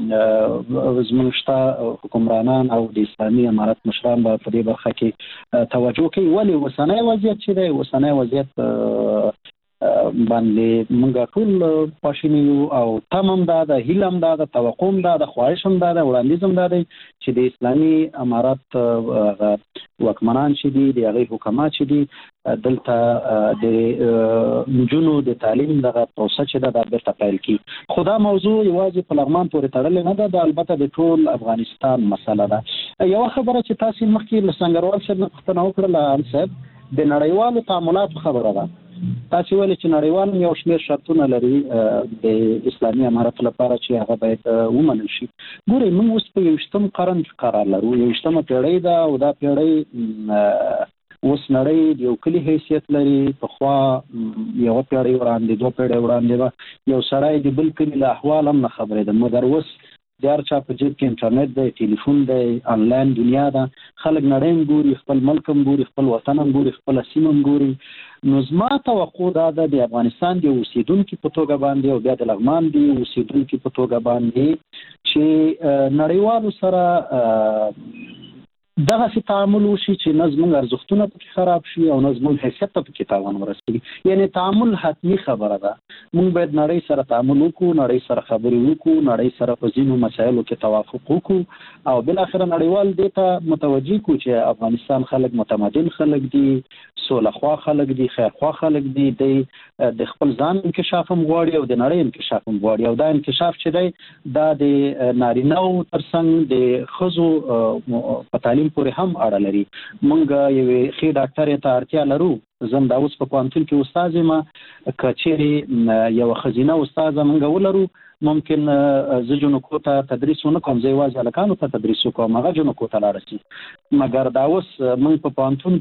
زموږ شته حکمرانان او د اسلامي امارت مشران به په دې برخه کې توجه کوي. ولې اوسنی وضعیت چې دی اوسنی وضعیت باندې موږ ټول خواشیني یو او تم هم دا ده، هیله هم دا ده، توقع هم دا ده، خواهش هم دا ده، وړاندیز هم دا دی چې د اسلامي امارت واکمنان چې دي د هغې حکومت چې دي دلته د نجونو د تعلیم دغه پروسه چې ده دا بیرته پیل کړي. خو دا موضوع یوازې په لغمان پورې تړلې نه ده، دا البته د ټول افغانستان مسله ده. یوه خبره چې تاسو مخکې له سنګروال صاحب نه پوښتنه وکړله ان صاحب د نړیوالو تعاملاتو خبره ده. تاسو ویل چې نړیوال یو شمېر شرطونه لري د اسلامي امارت لپاره چې هغه باید ومنل شي. ګورئ موږ اوس په یویشتم قرن کې قرار لرو، یویشتمه پیړۍ ده او دا پیړۍ اوس نړۍ د یو کلي حیثیت لري. پخوا یوه پیړۍ وړاندې دوه پیړۍ وړاندې به یو سړی د بل کلي له احوال هم نه خبرېده، مګر اوس د هر چا په جیب کې انټرنیټ دی، ټلیفون دی، آنلاین دنیا ده، خلک نړۍ هم ګوري، خپل ملک هم ګوري، خپل وطن هم ګوري، خپله سیمه هم ګوري. نو زما توقع دا ده د افغانستان د اوسیدونکي په توګه باندې او بیا د لغمان د اوسیدونکي په توګه باندې چې نړیوالو سره دغسې تعامل وشي چې نه زموږ ارزښتونه پکې خراب شي او نه زموږ حیثیت ته پکې تاوان ورسېږي. یعنې تعامل حتمي خبره ده. موږ باید نړۍ سره تعامل وکړو، نړۍ سره خبرې وکړو، نړۍ سره په ځینو مسایلو کې توافق وکړو او بالاخره نړیوال دې ته متوجه کړو چې افغانستان خلک متمدن خلک دي، سوله خوا خلک دي، خیرخوا خلک دي، دی د خپل ځان انکشاف هم غواړي او د نړۍ انکشاف هم غواړي. او دا انکشاف چې دی دا د نارینه‌و ترڅنګ د ښځو په تعلیم پورې هم اړه لري. موږ یوې ښې ډاکټرې ته اړتیا لرو. زه هم دا اوس په پوهنتون کې استاد یم، که چیرې یوه ښځینه استاده موږ ولرو ممکن زه جنکو ته تدریس ونه کوم، زه یوازې هلکانو ته تدریس وکوم، هغه جنکو ته لاړه شي. مګر دا اوس موږ په پوهنتون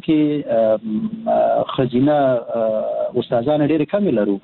کې ښځینه استادان ډېرې کمې لرو.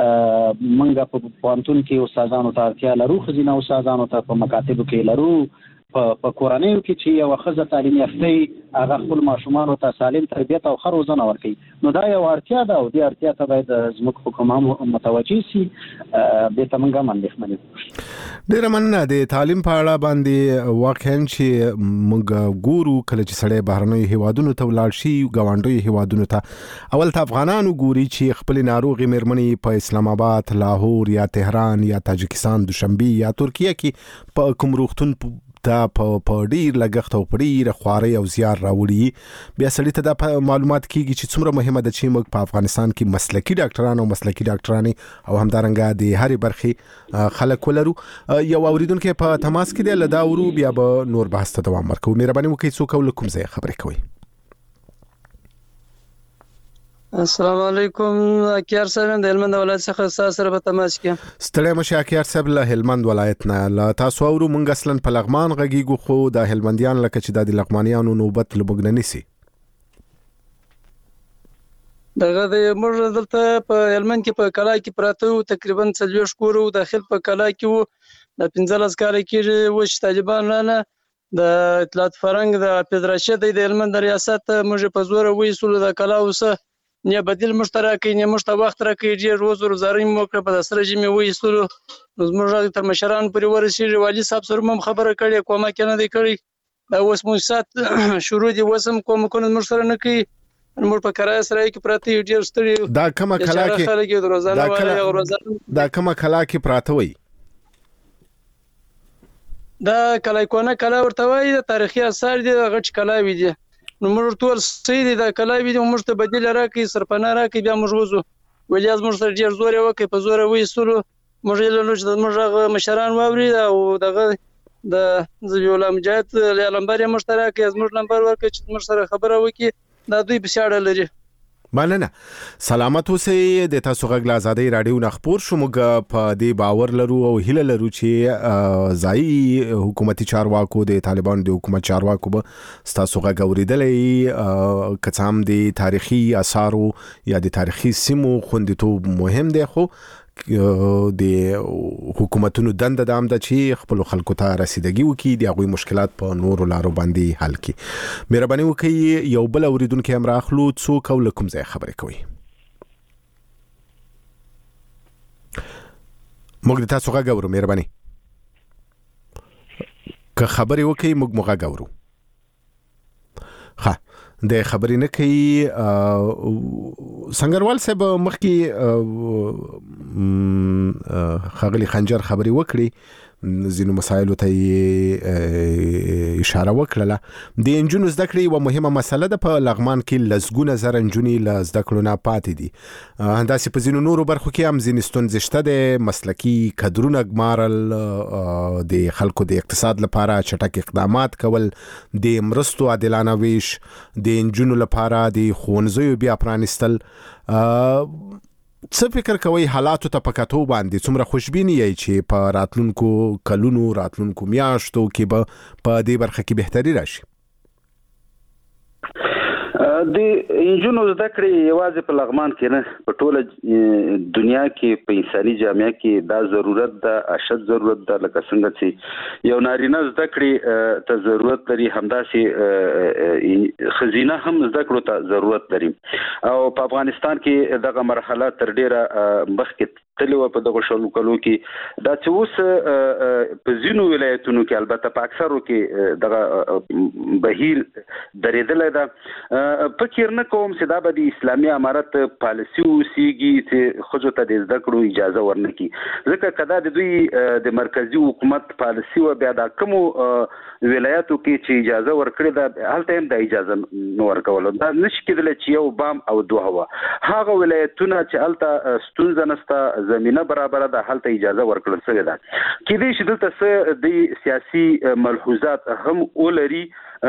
موږ په پوهنتون کې استادانو ته اړتیا لرو، ښځینه استادانو ته په مکاتبو کې لرو، په کورنیو کې چې یوه ښځه تعلیم یافته وي هغه خپل ماشومانو ته سالم تربیت او ښه روزنه ورکوي. نو دا یوه اړتیا ده او دې اړتیا ته باید زموږ حکومت متوجه سي. دې ته موږ هم اندېښمن یو. ډېره مننه. د تعلیم په اړه باندې واقعا چې موږ ګورو کله چې سړی بهرنیو هیوادونو ته ولاړ شي، ګاونډیو هیوادونو ته، اول ته افغانانو ګوري چې خپلې ناروغې مېرمنې په اسلام آباد، لاهور یا تهران یا تاجکستان، دوشنبې یا ترکیه کې په کوم روغتون دا په ډیر لګښت او په ډیره خوارۍ او زیار راوړي. بیا سړي ته دا معلومات کیږي چې څومره مهمه ده چې موږ په افغانستان کې مسلکي ډاکټران او مسلکي ډاکټرانې او همدارنګه د هرې برخې خلک ولرو. یو اوریدونکی په تماس کې دی، له دا ورو بیا به نور بحث ته دوام ورکوو. مهرباني وکړئ څوک او له کوم ځایه خبرې کوئ؟ السلام علیکم. اکیار صاحب د هلمند ولایت څخه ستاسو سره په تماس کې. ستړی مشه اکیار صاحب له هلمند ولایت نه. له تاسو اورو موږ اصلا په لغمان غږیږو، خو د هلمندیان لکه چې د لغمانیانو نوبت له موږ نه نیسي. دغه د موږ دلته په هلمند کې په کلا کې پراته وو، تقریبا څلوېښت کور وو. داخل په کلا کې وو، د پنځلس کاله کېږي و چې طالبان رانه د اطلاعات فرهنګ د حافظ راشد د هلمند ریاست موږ په زوره وایستلو. د کلا اوسه نه بدیل مشترکې نه مشته وخت راکې ډېر روز روزاري مو کړ په سره جمع وایستلو. نو زموږ تر مشران پورې ورسېږي، والي صاحب سره هم خبره کړې، کومه کې نه دی کړی. دا اوس موسسات شروع دي، وسم کوم کوم موږ سره نه کوي. موږ په کرای سره کې پراته یو ډېر ستړي. دا کومه کلا کې دا کومه کلا کې پراته وي؟ دا کلایکونه کلا ورته وایي، د تاریخي اثار دي، غټ کلاوي دي. نو موږ ټول صحیح دي، دا کلاوي دي، موږ ته بدیل راکړي، سرپناه راکړي، بیا موږ وځو. ولې از موږ سره ډېر زور یې وکړي، په زوره وایستلو. موږ له نو موږ مشران واوري او دغه د زویولا مجاهد لمبر مشترک زموږ نمبر ورکړي چې موږ سره خبره وکړي دا دوی په شاړه لري. مننه. سلامت اوسئ. د تاسو غږ له آزادۍ رادیو نه خبر شو. موږ په دې باور لرو او هیله لرو چې ځایي حکومتي چارواکو د طالبانو د حکومت چارواکو به تاسو غږ اوریدلې کڅام د تاریخي آثارو یا د تاریخي سیمو خوندیتوب مهم دی خو د حکومتونو دنده د امده چې خپل خلکو ته رسیدګي وکړي د هغوی مشکلات په نورو لارو باندې حل کړي. مهرباني وکړئ یو بل اوریدونکي هم راخلو. څوک او له کوم ځای خبرې کوي؟ موږ د تاسو غږ اورو. مهرباني که خبرې وکړئ موږ مو غږ اورو. ښه د خبرې نه کوي. سنگروال صاحب مخکې خغلی خنجر خبرې وکړي ځینو مسایلو ته اشاره وکړله. د انجونو زده کړې یوه مهمه مسله ده. په لغمان کې لسګونه زره نجونې له زده کړو نه پاتې دي. همداسې په ځینو نورو برخو کې هم ځینې ستونزې شته د مسلکي کدرونه ګمارل، د خلکو د اقتصاد لپاره چټک اقدامات کول، د مرستو عادلانه ویش، د انجونو لپاره د ښوونځیو بیا پرانیستل. څه فکر کوي حالاتو ته په کتو باندې څومره خوشبیني یې چې په راتلونکو کلونو راتلونکو میاشتو کې به په دې برخه کې بهتري راشي؟ د انجونو زده کړې یوازې په لغمان کې نه په ټوله دنیا کې په انساني جامعه کې دا ضرورت ده، اشد ضرورت ده. لکه څنګه چې یو نارینه زده کړې ته ضرورت لري همداسې ښځینه هم زده کړو ته ضرورت لري. او په افغانستان کې دغه مرحله تر ډیره مخکې تللی وه په دغه شلو کلو کې. دا چې اوس په ځینو ولایتونو کې البته په اکثرو کې دغه بهیر درېدلی ده. فکر نه کوم چې دا به د اسلامي امارت پالیسي اوسیږي چې ښځو ته د زده کړو اجازه ورنکړي، ځکه که دا د دوی د مرکزي حکومت پالیسي وه بیا دا کومو ولایاتو کې چې اجازه ورکړې ده هلته هم دا اجازه نه ورکوله. دا نشي کېدلی چې یو بام او دوه وه. هغه ولایتونه چې هلته ستونزه نشته، زمینه برابره ده، هلته اجازه ورکړل شوې ده. کېدای شي دلته څه د سیاسي ملحوظات هم ولري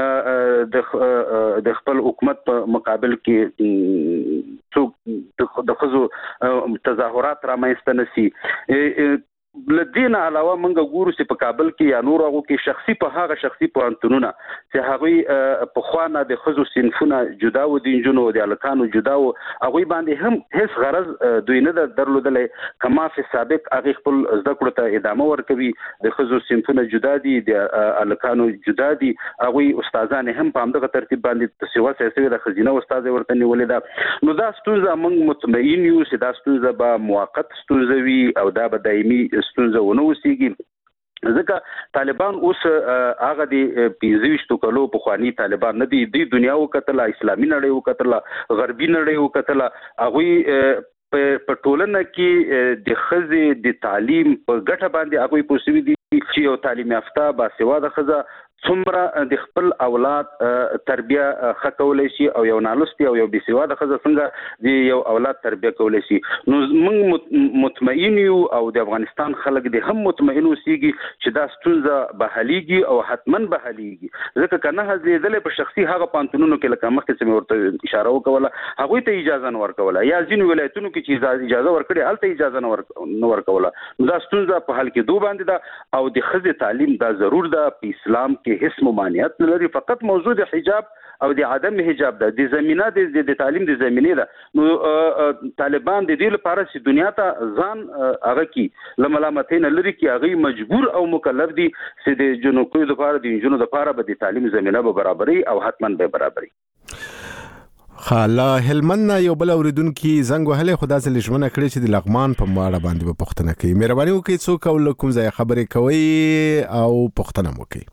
د خپل حکومت په مقابل کې څوک د ښځو تظاهرات رامنځته نشي. له دې نه علاوه موږ ګورو چې په کابل کې یا نور هغو کې شخصي په هغه شخصي پوهنتونونه چې هغوی پخوا نه د ښځو صنفونه جدا و، د نجونو د هلکانو جدا و، هغوی باندې هم هیڅ غرض دوی نه ده درلودلی. که ما فی سابق هغې خپل زده کړو ته ادامه ورکوي، د ښځو صنفونه جدا دي، د هلکانو جدا دي، هغوی استادان هم په همدغه ترتیب باندې سیوسه شوې ده، ښځینه استاده ورته نیولې ده. نو دا ستونزه موږ مطمئن یو چې دا ستونزه به موقت ستونزه وي او دا به دایمي ستونزه ونه اوسیږي، ځکه طالبان اوس هغه د پنځه ویشتو کلو پخواني طالبان نه دي. دوی دنیا وکتله، اسلامي نړۍ وکتله، غربي نړۍ وکتله. هغوی په ټولنه کې د ښځې د تعلیم په ګټه باندې هغوی پوه شوي دي چې یو تعلیم یافته باسواده ښځه څومره د خپل اولاد تربیه ښه کولی شي او یو نالوستې او یو بېسواده ښځه څنګه د یو اولاد تربیه کولی شي. نو موږ مطمئن یو او د افغانستان خلک د هم مطمئن اوسیږي چې دا ستونزه به حلیږي او حتما به حلیږي، ځکه که نه حلېدلی په شخصي هغه پوهنتونونو کې لکه مخکې چې مې ورته اشاره وکوله هغوی ته اجازه نه ورکوله، یا ځینو ولایتونو کې چې اجازه ورکړې هلته اجازه نه ورکوله. نو دا ستونزه په حل کېدو باندې ده او د ښځې تعلیم دا ضرور ده. په اسلام کې هیڅ ممانعت نه لري، فقط موضوع د حجاب او د عدم حجاب ده، د زمینه د تعلیم د زمینې ده. نو طالبان د دې لپاره چې دنیا ته ځان هغه کی له ملامتۍ نه لري کې هغوی مجبور او مکلف دي چې د جنوکیو دپاره د نجونو دپاره به د تعلیم زمینه به برابري او حتما به برابري. خاله هلمند یو بل اوریدونکي زنګ وهلی خو داسې لژمنه کړې چې د لغمان په ماړه باندې به پوښتنه کوي. مهرباني وکړئ څوک او له کوم ځایه خبرې کوئ او پوښتنه مو کوئ.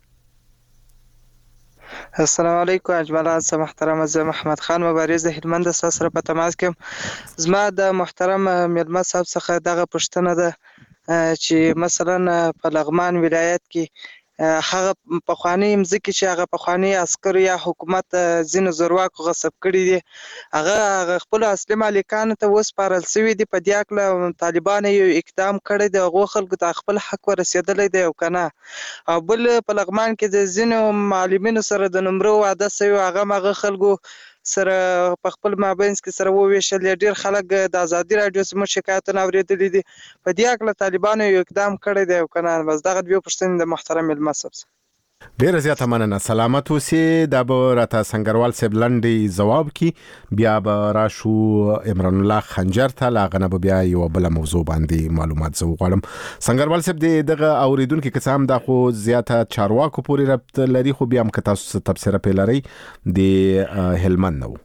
السلام علیکم اجمالا. زه محترم زه محمد خان مبارز د هلمند ستاسو سره په تماس کې. زما د محترم میلمه صاحب څخه دغه پوښتنه ده چې مثلا په لغمان ولایت کې هغه پخوانی مځکې چې هغه پخوانی عسکر یا حکومت ځینو زورواکو غصب کړي دي هغه خپل اصلي مالکانو ته وسپارل شوي دي. په دې اړه طالبان یو اقدام کړی دی، هغو خلکو ته خپل حق ورسېدلی دی او که نه. او بل په لغمان کې د ځینو معلمینو سره د نمرو واده شوي، هغه هم هغه خلکو سره په خپل مابینځ کې سره وویشل. ډېر خلک د ازادي راډیو څخه شکایتونه اورېدلي دي. په دې اړه طالبانو یو اقدام کړی دی او که نه. بس دغه دوې پوښتنې د محترم مېلمه صاحب څخه. ډیره زیاته مننه. سلامت اوسې. دا به راته سنگروال صاحب لنډې ځواب کی، بیا به راشو عمران الله خنجر ته، لاغه نه بیا یو بل موضوع باندې معلومات زو غواړم. سنگروال صاحب دغه اوریدونکو کې قسم دا خو زیاته چارواکو پورې ربط لري، خو بیا هم که تاسو تبصره پیلري د هلمند نو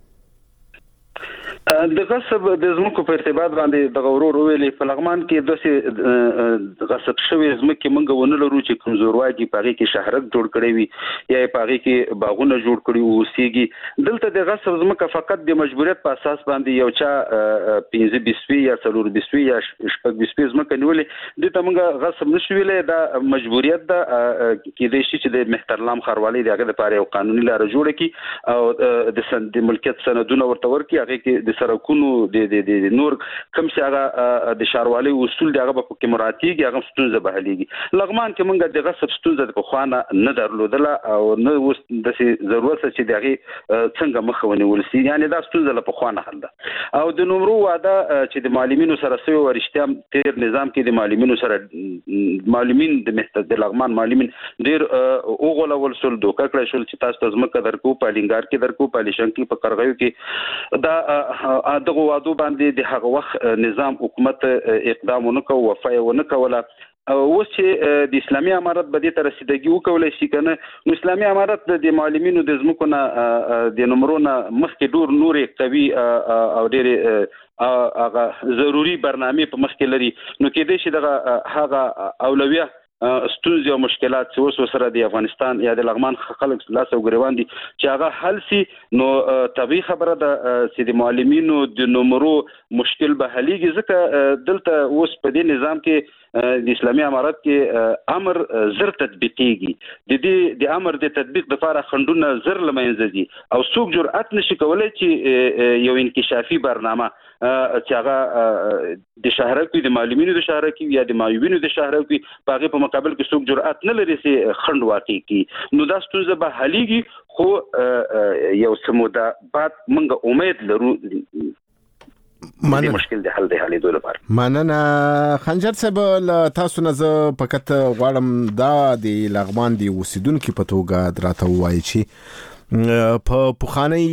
د غصب د زمکو په ارتباط باندې د غورور ویلې په لغمان کې داسې غصب شوی زمکه مونږ ونه لرو چې کمزورواږي پاره کې شهرک جوړ کړی وي یا پاره کې باغونه جوړ کړی وو سیږي. دلته د غصب زمکه فقط د مجبوریت په اساس باندې یو چا پنځه بیسوي یا څلور بیسوي یا شپږ بیسوي زمکه نیولې د ته مونږ غصب نشو ویلې. دا مجبوریت ده کې د شي چې د محترلام خاروالي دغه لپاره یو قانوني لار جوړه کی او د سند ملکیت سندونه ورته ورکي، هغه کې سرکونو د د نور کم څه هغه د شاروالي اصول دغه په کې مراتیږي، هغه ستونزه به حلېږي. لغمان کې مونږ د غصب ستونزه په خوانه نه درلودله او نه اوس د ضرورت چې دغه څنګه مخ ونیول سي، یعنی دا ستونزه په خوانه حل ده. او د نمرو واده چې د معلمینو سره سوي ورشتیا تیر نظام کې د معلمینو سره معلمین د محتد د لغمان معلمین ډیر اوغله ولسل دوکه کړی شول چې تاسو زمکه درکو پالینګار کې درکو پالیشن کې په قرغیو کې دا دغه وادو باندې د هغه وخت نظام حکومت اقدام ونکو وفای ونکوله. اوس چې د اسلامي امارت به د رسیدګي وکولای شي کنه، نو اسلامي امارت د معلمینو د زمکونه د نمرونه مخکې ډور نور قوي او ډېر هغه ضروری برنامه په مخ کې لري، نو کې دې شي دغه هغه اولویه ستونزې او مشکلات چې اوس سره د افغانستان یا د لغمان خلک لاس او ګریوان دي چې هغه حل سي، نو طبيعي خبره ده چې د معلمینو د نمرو مشکل به حلېږي. ځکه دلته اوس په دې نظام کې د اسلامي امارت کې امر زر تطبیقيږي، د دې د امر د تطبیق لپاره خندونه زر لمنځه دي او څوک جرأت نشي کولای چې یو انکشافي برنامه چې هغه د شهرک د معلمینو د شهرک یا د معیوبینو د شهرک په هغه په مقابل کې څوک جرأت نه لري چې خند واقع کی، نو دا ستونزه به حلېږي. خو یو سموده بعد موږ امید لرو مننه مشکل د حل د حل دوه لپاره. مننه خنجر صاحب. تاسو نه زه فقط غواړم دا د لغمان دی اوسیدونکو په توګه دراته وایي چې په پخوانی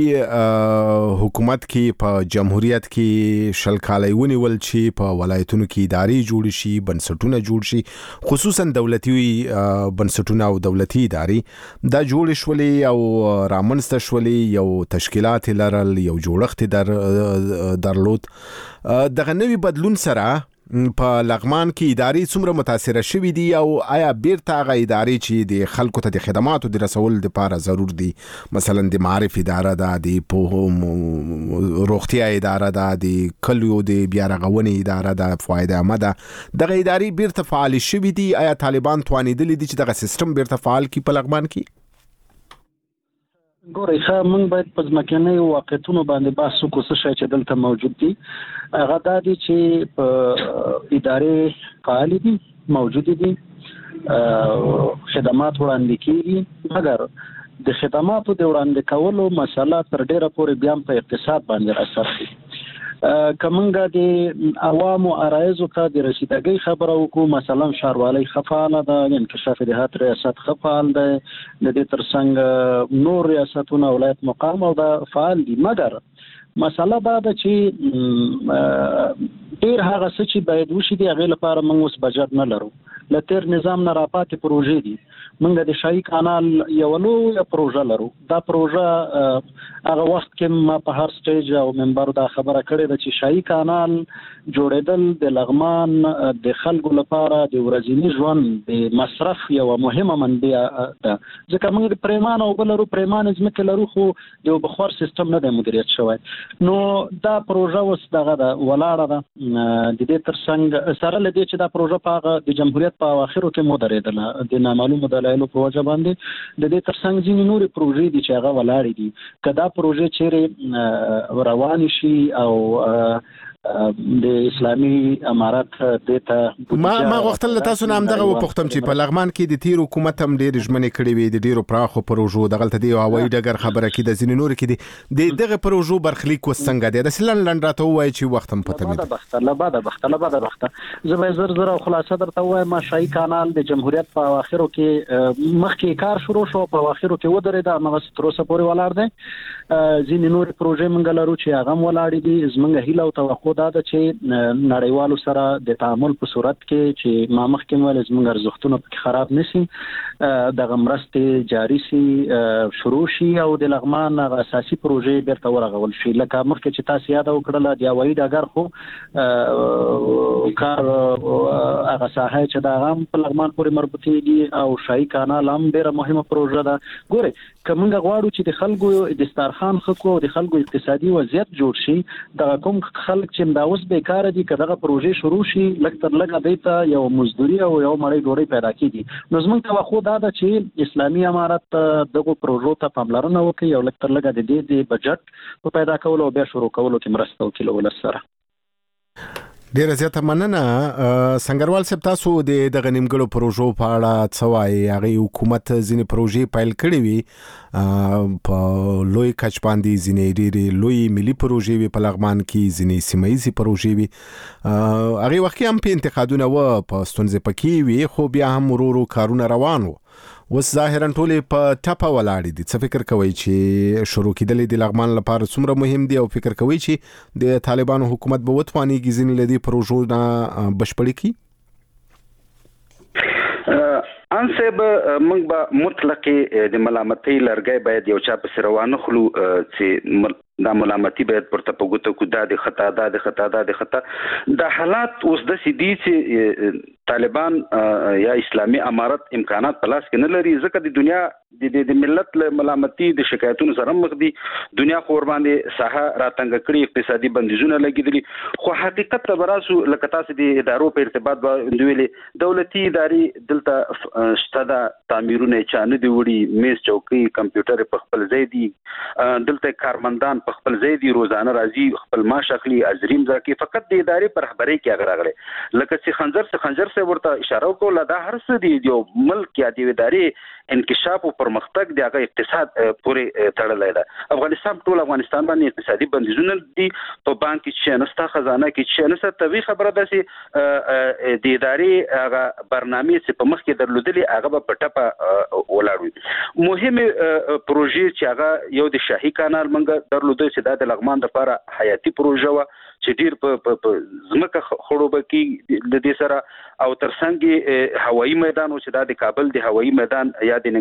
حکومت کې په جمهوریت کې شل کالای ونیول چې په ولایتونو کې ادارې جوړ شي، بنسټونه جوړ شي، خصوصا دولتي بنسټونه او دولتي ادارې دا جوړ شولې او رامنځته شولې، یو تشکیلات لرل، یو جوړښت در درلود. دغه نوې بدلون سره په لغمان کې ادارې څومره متاثره شوې دي او آیا بیرته هغه ادارې چې د خلکو ته د خدماتو د رسول لپاره ضرور دي، مثلا د معارف اداره ده، د روغتیا اداره ده، د کلیو د بیا رغونې اداره ده، فواید عامه ده، دغه ادارې بیرته فعال شوې دي؟ آیا طالبان توانیدلي دي چې دغه سیستم بیرته فعال کړي په لغمان کې؟ ګورئ ښه، موږ باید په ځمکنیو واقعیتونو باندې بحث وکړو. څه شی چې دلته موجود دي هغه دا دي چې په ادارې فعالې دي، موجودې دي، خدمات وړاندې کېږي، مګر د خدماتو د وړاندې کولو مسله تر ډېره پورې بیا په اقتصاد باندې اثر کوي. کمنګه د عوامو عرایضو ته د رسیدګۍ خبره وکړو، مثلا ښاروالۍ ښه فعاله ده، انکشاف دهات ریاست ښه فعال دی، د دې ترڅنګ نور ریاستونه ولایت مقام او دا فعال دي، مګر مسله دا ده چې ډېر هغه څه چې باید وشي د هغې لپاره موږ اوس بجټ نه لرو. له تیر نظام نه راپاتې پروژې دي. موږ د شاهي کانال یو لویه پروژه لرو. دا پروژه هغه وخت کې ما په هر سټیج او منبر دا خبره کړې ده چې شاهي کانال جوړېدل د لغمان د خلکو لپاره د ورځني ژوند د مصرف یوه مهمه منبع ده، ځکه موږ د پریمان اوبه لرو، پریمان ځمکې لرو، خو د اوبه خوار سیستم نه دی مدیریت شوی. نو دا پروژه اوس دغه ده ولاړه ده، د دې ترڅنګ سره لدی چې دا پروژه په د جمهوریت په اواخرو کې مو درېدله د نامعلومو دلایلو په وجه باندې د دې ترڅنګ ځینې نورې پروژې دي چې هغه ولاړې دي کدا پروژې چیرې روان شي او د اسلامي امارات دته ما ما وختل تاسو نام دغه وپختم چې په لغمان کې د تیر حکومت هم ډېر ژمنې کړې وي د ډیرو پراخو پروژو دغلت دی هوایي ډګر خبره کې د ځینې نور کې دي دغه پروژو برخلیک وسنګ دی د سلن لنډراته وای چې وخت هم پته مې بخته لباده بخته لباده بخته زه زر زر او خلاصه درته وایم ما شای کانال د جمهوریت په اواخرو کې مخکې کار شروع شو په اواخرو کې ودرېد هغه تر اوسه پورې ولاړ دی ځینې نور پروژې مونږ لرو چې هغه ولاړ دي زمونږ هیله او توقع دا ده چې نړیوالو سره د تعامل په صورت کې چې ما مخکې ول زمونږ ارزښتونه پکې خراب نشي د غمرستې جاری سي شروع شي او د لغمان اساسي پروژې بیرته ورغول شي لکه مخکې چې تاسو یاد وکړل د هوایي ډګر خو کار هغه ساحه چې دا هم په لغمان پورې مربوطيږي او شای کانال هم ډیره مهمه پروژه ده ګوره کومه غواړو چې د خلکو د ستارخان خلکو د خلکو اقتصادي وضعیت جوړ شي د کوم خلک چې دا اوس بیکار دي کداغه پروژې شروع شي لکتر لګا دیتا یو مزدوري او یو مړی ډوړی پیدا کیږي نو زمونږ توقع دا ده چې اسلامي امارات دغه پروژو ته پاملرنه وکړي او لکتر لګا د دې د بجټ په پیدا کولو او بیا شروع کولو کې مرسته وکړي ولسره ډیره زیاته مننه سنگروال صاحب تاسو د دغه نیمګړو پروژو په اړه څه وایي هغه حکومت ځینې پروژې پیل کړې وي په لوی کچ باندې ځینې ډېرې لوی ملي پروژې وي په لغمان کې ځینې سیمه ییزې پروژې وي هغه وخت هم په انتقادونه و په ستونزې پکې وي خو بیا هم ورو ورو کارونه روان وو وس ظاهرا ټولې په ټاپه ولاړې دي څه فکر کوي چې شروع کېدلې د لغمان لپاره څومره مهم دي او فکر کوي چې د طالبانو حکومت به وتوانیږي ځینې لدی پروژو نه بشپړې کړي انسب موږ به مطلق د ملامتۍ لرګي باید یو چا په روانه خلو چې دا ملامتي باید پرته پګوته کو دا د خطا دا د خطا دا د خطا د حالات اوس د سیدی چې طالبان یا اسلامي امارت امکانات پلاس کې نه لري ځکه د دنیا د ملت له ملامتي د شکایتونو سره مخ دي دنیا خور باندې ساحه راتنګ کړي اقتصادي بندیزونه لګیدلي خو حقیقت ته براسو لکه تاسو د ادارو په ارتباط باندې ویلي دولتي ادارې دلته شته تعمیرونه چانه دی وړي میز چوکۍ کمپیوټر په خپل ځای دي دلته کارمندان په خپل ځای دي روزانه راځي خپل معاش اخلي اجریم ځکه فقط د ادارې پر خبرې کې هغه راغلي لکه چې خنجر څخه خنجر څخه ورته اشاره وکړه دا هر څه دی یو ملک یا د ادارې انکشاف او پرمختګ د هغه اقتصاد پورې تړلې ده افغانستان ټول افغانستان باندې اقتصادي بندیزونه دي په بانک کې چې نستا خزانه کې چې نستا توی خبره ده چې د ادارې هغه برنامه چې په مخ کې درلودلې هغه په ټپه ولاړوي مهمه پروژې چې هغه یو د شاهي کانال منګه درلوده چې د لغمان لپاره حیاتي پروژه و چې ډیر په زمکه خړوبه کې د دې سره او ترڅنګ هوایي میدان او چې د کابل د هوایي میدان یا د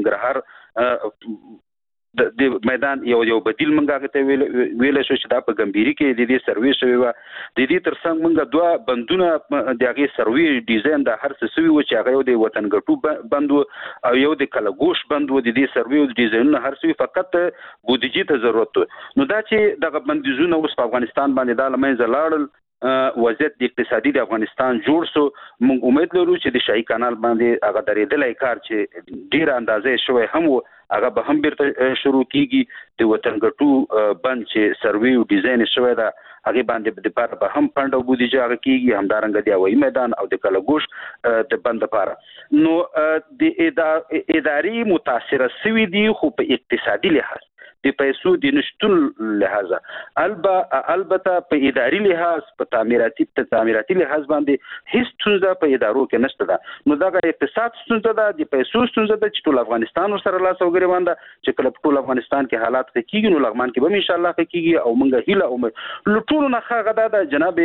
ننګرهار د میدان یو یو بدیل منګه ته ویل ویل شو چې دا په ګمبيري کې د دې سروي شوی و د دې ترڅنګ منګه دوه بندونه د هغه سروي ډیزاین د هر څه سوي و چې هغه یو د وطن ګټو بند او یو د کلګوش بند و د دې سروي او ډیزاین هر څه فقط بودیجه ته ضرورت نو دا چې د بندیزونه اوس په افغانستان باندې د لمنځه لاړل وضعیت د اقتصادي د افغانستان جوړ سو موږ امید لرو چې د شاهي کانال باندې هغه درېدلای کار چې ډیر اندازې شوی هم هغه به هم بیرته شروع کیږي د وطن ګټو بند چې سروي او ډیزاین شوی دا هغه باندې د لپاره به هم فند او بودیجه هغه کیږي همدارنګ دی هوایي میدان او د کلګوش د بند لپاره نو د اداري متاثر سوي دي خو په اقتصادي لحاظ د پیسو د نشټون لحاظ البته البته په اداري لحاظ په تعمیراتي په تعمیراتي لحاظ باندې هیڅ څه په ادارو کې نشته ده نو دا اقتصاد څه ده د پیسو څه ده چې ټول افغانستان سره لاس او ګریوان ده چې کله ټول افغانستان کې حالات کېږي نو لغمان کې به ان شاء الله کېږي او موږ هیله او لټول نه خغه ده جناب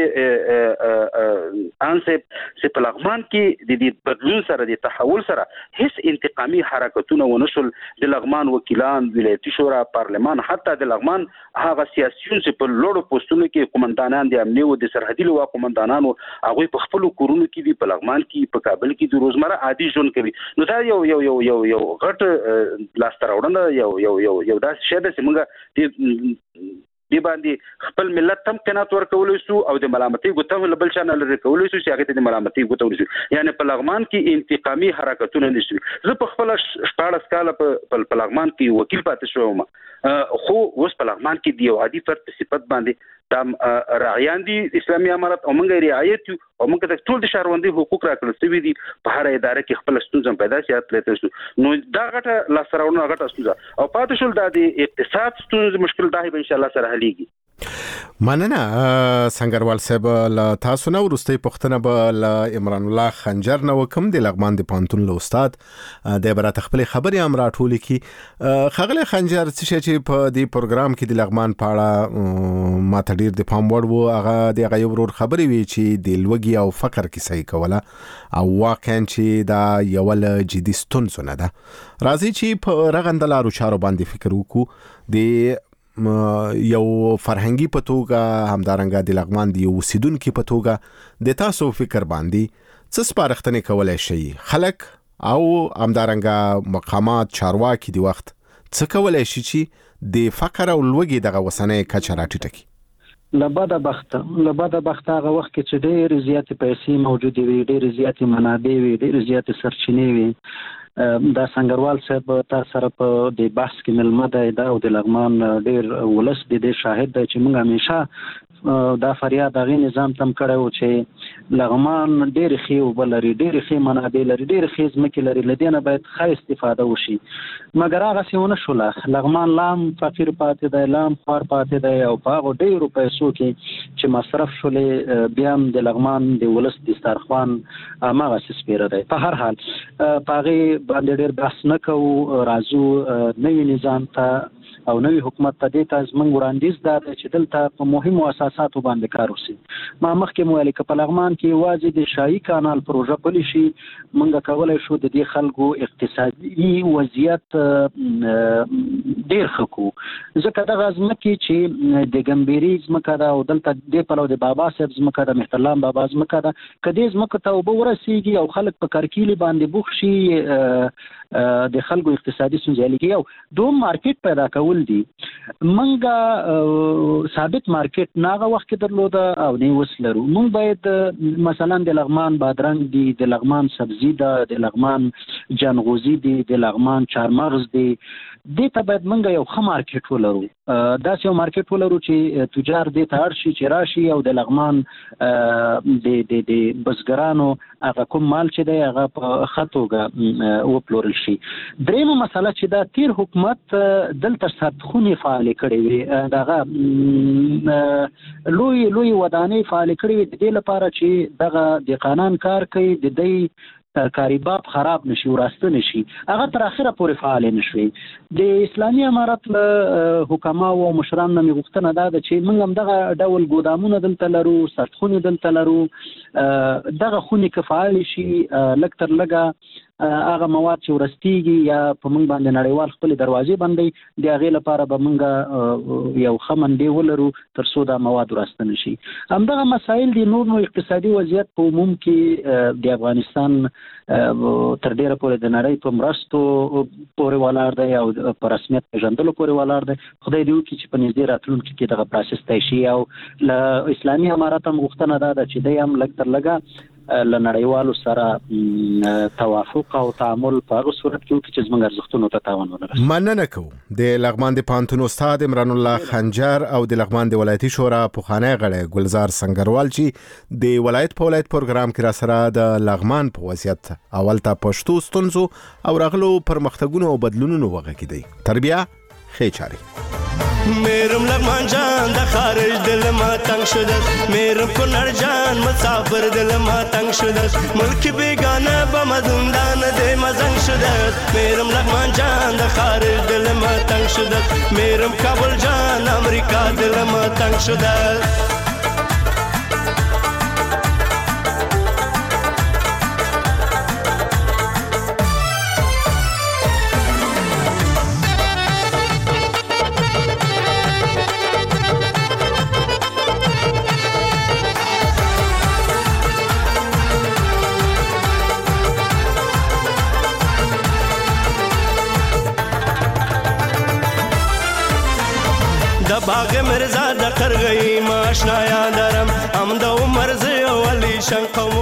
انسب چې په لغمان کې د دې بدلون سره د تحول سره هیڅ انتقامي حرکتونه ونشول د لغمان وکیلان ولایتي شورا پارلمان حتی د لغمان هغه سیاسيون چې په لوړو پوسټونو کې قومندانان دي امنیت او د سرحدي لوا قومندانانو هغه په خپل کورونو کې دي په لغمان کې په کابل کې د روزمره عادي ژوند کوي نو دا یو یو یو یو یو غټ لاستراوړنه یو یو یو یو دا شی ده چې موږ دی باندې خپل ملت تم قناعت ورکولای شو او د ملامتي ګوتو بل چا نه لري کولای شو چې هغه ته د ملامتي ګوتو شو یعنی په لغمان کې انتقامي حرکتونه نشي زه په خپل شپږ کال په لغمان کې وکیل پاتې شوم خو اوس په لغمان کې دی یو عادي فرد په صفت باندې تام راعیان دي اسلامي امارت او موږ رعایت او موږ ته ټول د شهروندي حقوق راکړل شوی دي په هر اداره کې خپل ستونزې پیدا شي اتلته شو نو دا غټه لاسراونه غټه ستونزه او پاتې شول د اقتصاد ستونزې مشکل دا به ان شاء الله سره حليږي. مننه سنگروال صاحب لا تاسو نو ورستي پښتنه به عمران الله خنجر نو کوم د لغمان د پانتون له استاد د برات خپل خبري ام راټول کی خغله خنجر چې په دې پروګرام کې د لغمان پاړه ما ته ډیر د پام وړ وو هغه د غیور خبري وی چې د لوګي او فقر کې صحیح کوله او واقعا چې دا یو له جدي ستونزه نه ده راځي چې په رغندلارو چارو باندې فکر وکړو د یو فرهنګي پتوګه همدارنګه د لغمان دی اوسیدونکو پتوګه د تاسو فکر باندې څه سپارښتنه کولای شي خلک او همدارنګه مقامات چارواکي دی وخت څه کولای شي چې د فقر او لوګي دغه وسنه کچراټی ټکی لباده بخت لباده بخت هغه وخت کې چې ډېر زیات پیسې موجود وي ډېر زیات منابع وي ډېر زیات سرچینې وي دا سنگروال صاحب تاسو سره په د بحث کې ملمه ده دا او د لغمان ډیر ولس د دې شاهد دی چې موږ همیشه دا فریاد غي نظام تم کړو چې لغمان ډیر خي او بلري ډیر خي منابع لري ډیر خي ځمکې لري لدينه باید ښه استفاده وشي مګر هغه څونه شول لغمان لام فقیر پاتې دی لام خار پاتې دی او په هغه ډیرو پیسو کې چې مصرف شولې بیا هم د لغمان د ولس د سترخوان هغه سپیره دی په هر حال پاغي باندې ډېر بحث نه کوو راځو نوی نظام ته او نوی حکومت ته د تاسو موږ وړاندیز دا چې دلته په مهمو اساساتو باندې کار وشي ما مخکې مو ویل په لغمان کې واځي د شاهي کانال پروژه پلی شي موږ کولای شو د دې خلکو اقتصادي وضعیت ډېر خکو ځکه د غزمکه چې د ګمبيري ځمکه دا او دلته د پلو د بابا صاحب ځمکه د محترم بابا ځمکه دا کدي ځمکه ته وبورسيږي او خلک په کرکیلي باندې بوخ شي د خلکو اقتصادي ستونزې لګي او دوه مارکیټ پیدا کول دي منګه ثابت مارکیټ ناغه وخت کې درلوده او نه وسلرو مونږ باید مثلا د لغمان بادرنګ دي د لغمان سبزی ده د لغمان جنغوزي دي د لغمان چارمغز دي د ته باید منګه یو ښه مارکیټ ولرو دا یو مارکیټ ولرو چې تجار دې ته اړ شي چې راشي او د لغمان د د د بزګرانو هغه کوم مال چې دی هغه په خطوګه و پلورل شي درېمه مسله چې دا تیر حکومت دلته ساتخونی فعال کړي وي دغه لوی لوی ودانې فعال کړي وي د دې لپاره چې دغه د قانون کار کوي د دې کاریباب خراب نشي وراسته نشي هغه تر اخره پورې فعال نشوي د اسلامي امارت له حکما او مشران نه غوښتنه ده چې موږ هم دغه ډول ګودامونه دلته لرو ساتخونی دلته لرو دغه خوني کفایل شي لکتر لګه هغه مواد چې ورستيږي یا په موږ باندې نړیوال خپل دروازې باندې د هغه لپاره به موږ یو خمن دی ولرو تر څو دا مواد ورستنه شي همدغه مسایل دي نور نو اقتصادي وضعیت په عموم کې د افغانستان تر ډیره پورې د نړۍ په مرستو پورې ولاړ دی او په رسمیت پیژندلو پورې ولاړ دی خدای دې وکړي چې په نږدې راتلونکي کې دغه پروسس طی شي او له اسلامي امارت هم غوښتنه ده چې دوی هم لږ تر لږه له نړیوالو سره توافق او تعامل په هغه صورت کې چې زموږ ارزښتونو ته تاوان ورسوي. مننه کوم د لغمان د پانتون استاد عمران الله خنجر او د لغمان د ولایتي شورا پوخانه غړی ګلزار سنگروال چې د ولایت په ولایت پروګرام کې را سره د لغمان په وضعیت اول ته پښتو ستونزو او رغلو پرمختګونو او بدلونونو وغږیدي تربیه خې چاري میرم لغمان جان د خارج دل ما تنگ شده میرم کنر جان مسافر دل ما تنگ شده ملک بیگانه با مدوندان ده مزنگ شده میرم لغمان جان د خارج دل ما تنگ شده میرم کابل جان امریکا دل ما تنگ شده باغ مرزا د قرغی ما آشنا یادرم ام د عمر زه ولی شن قوم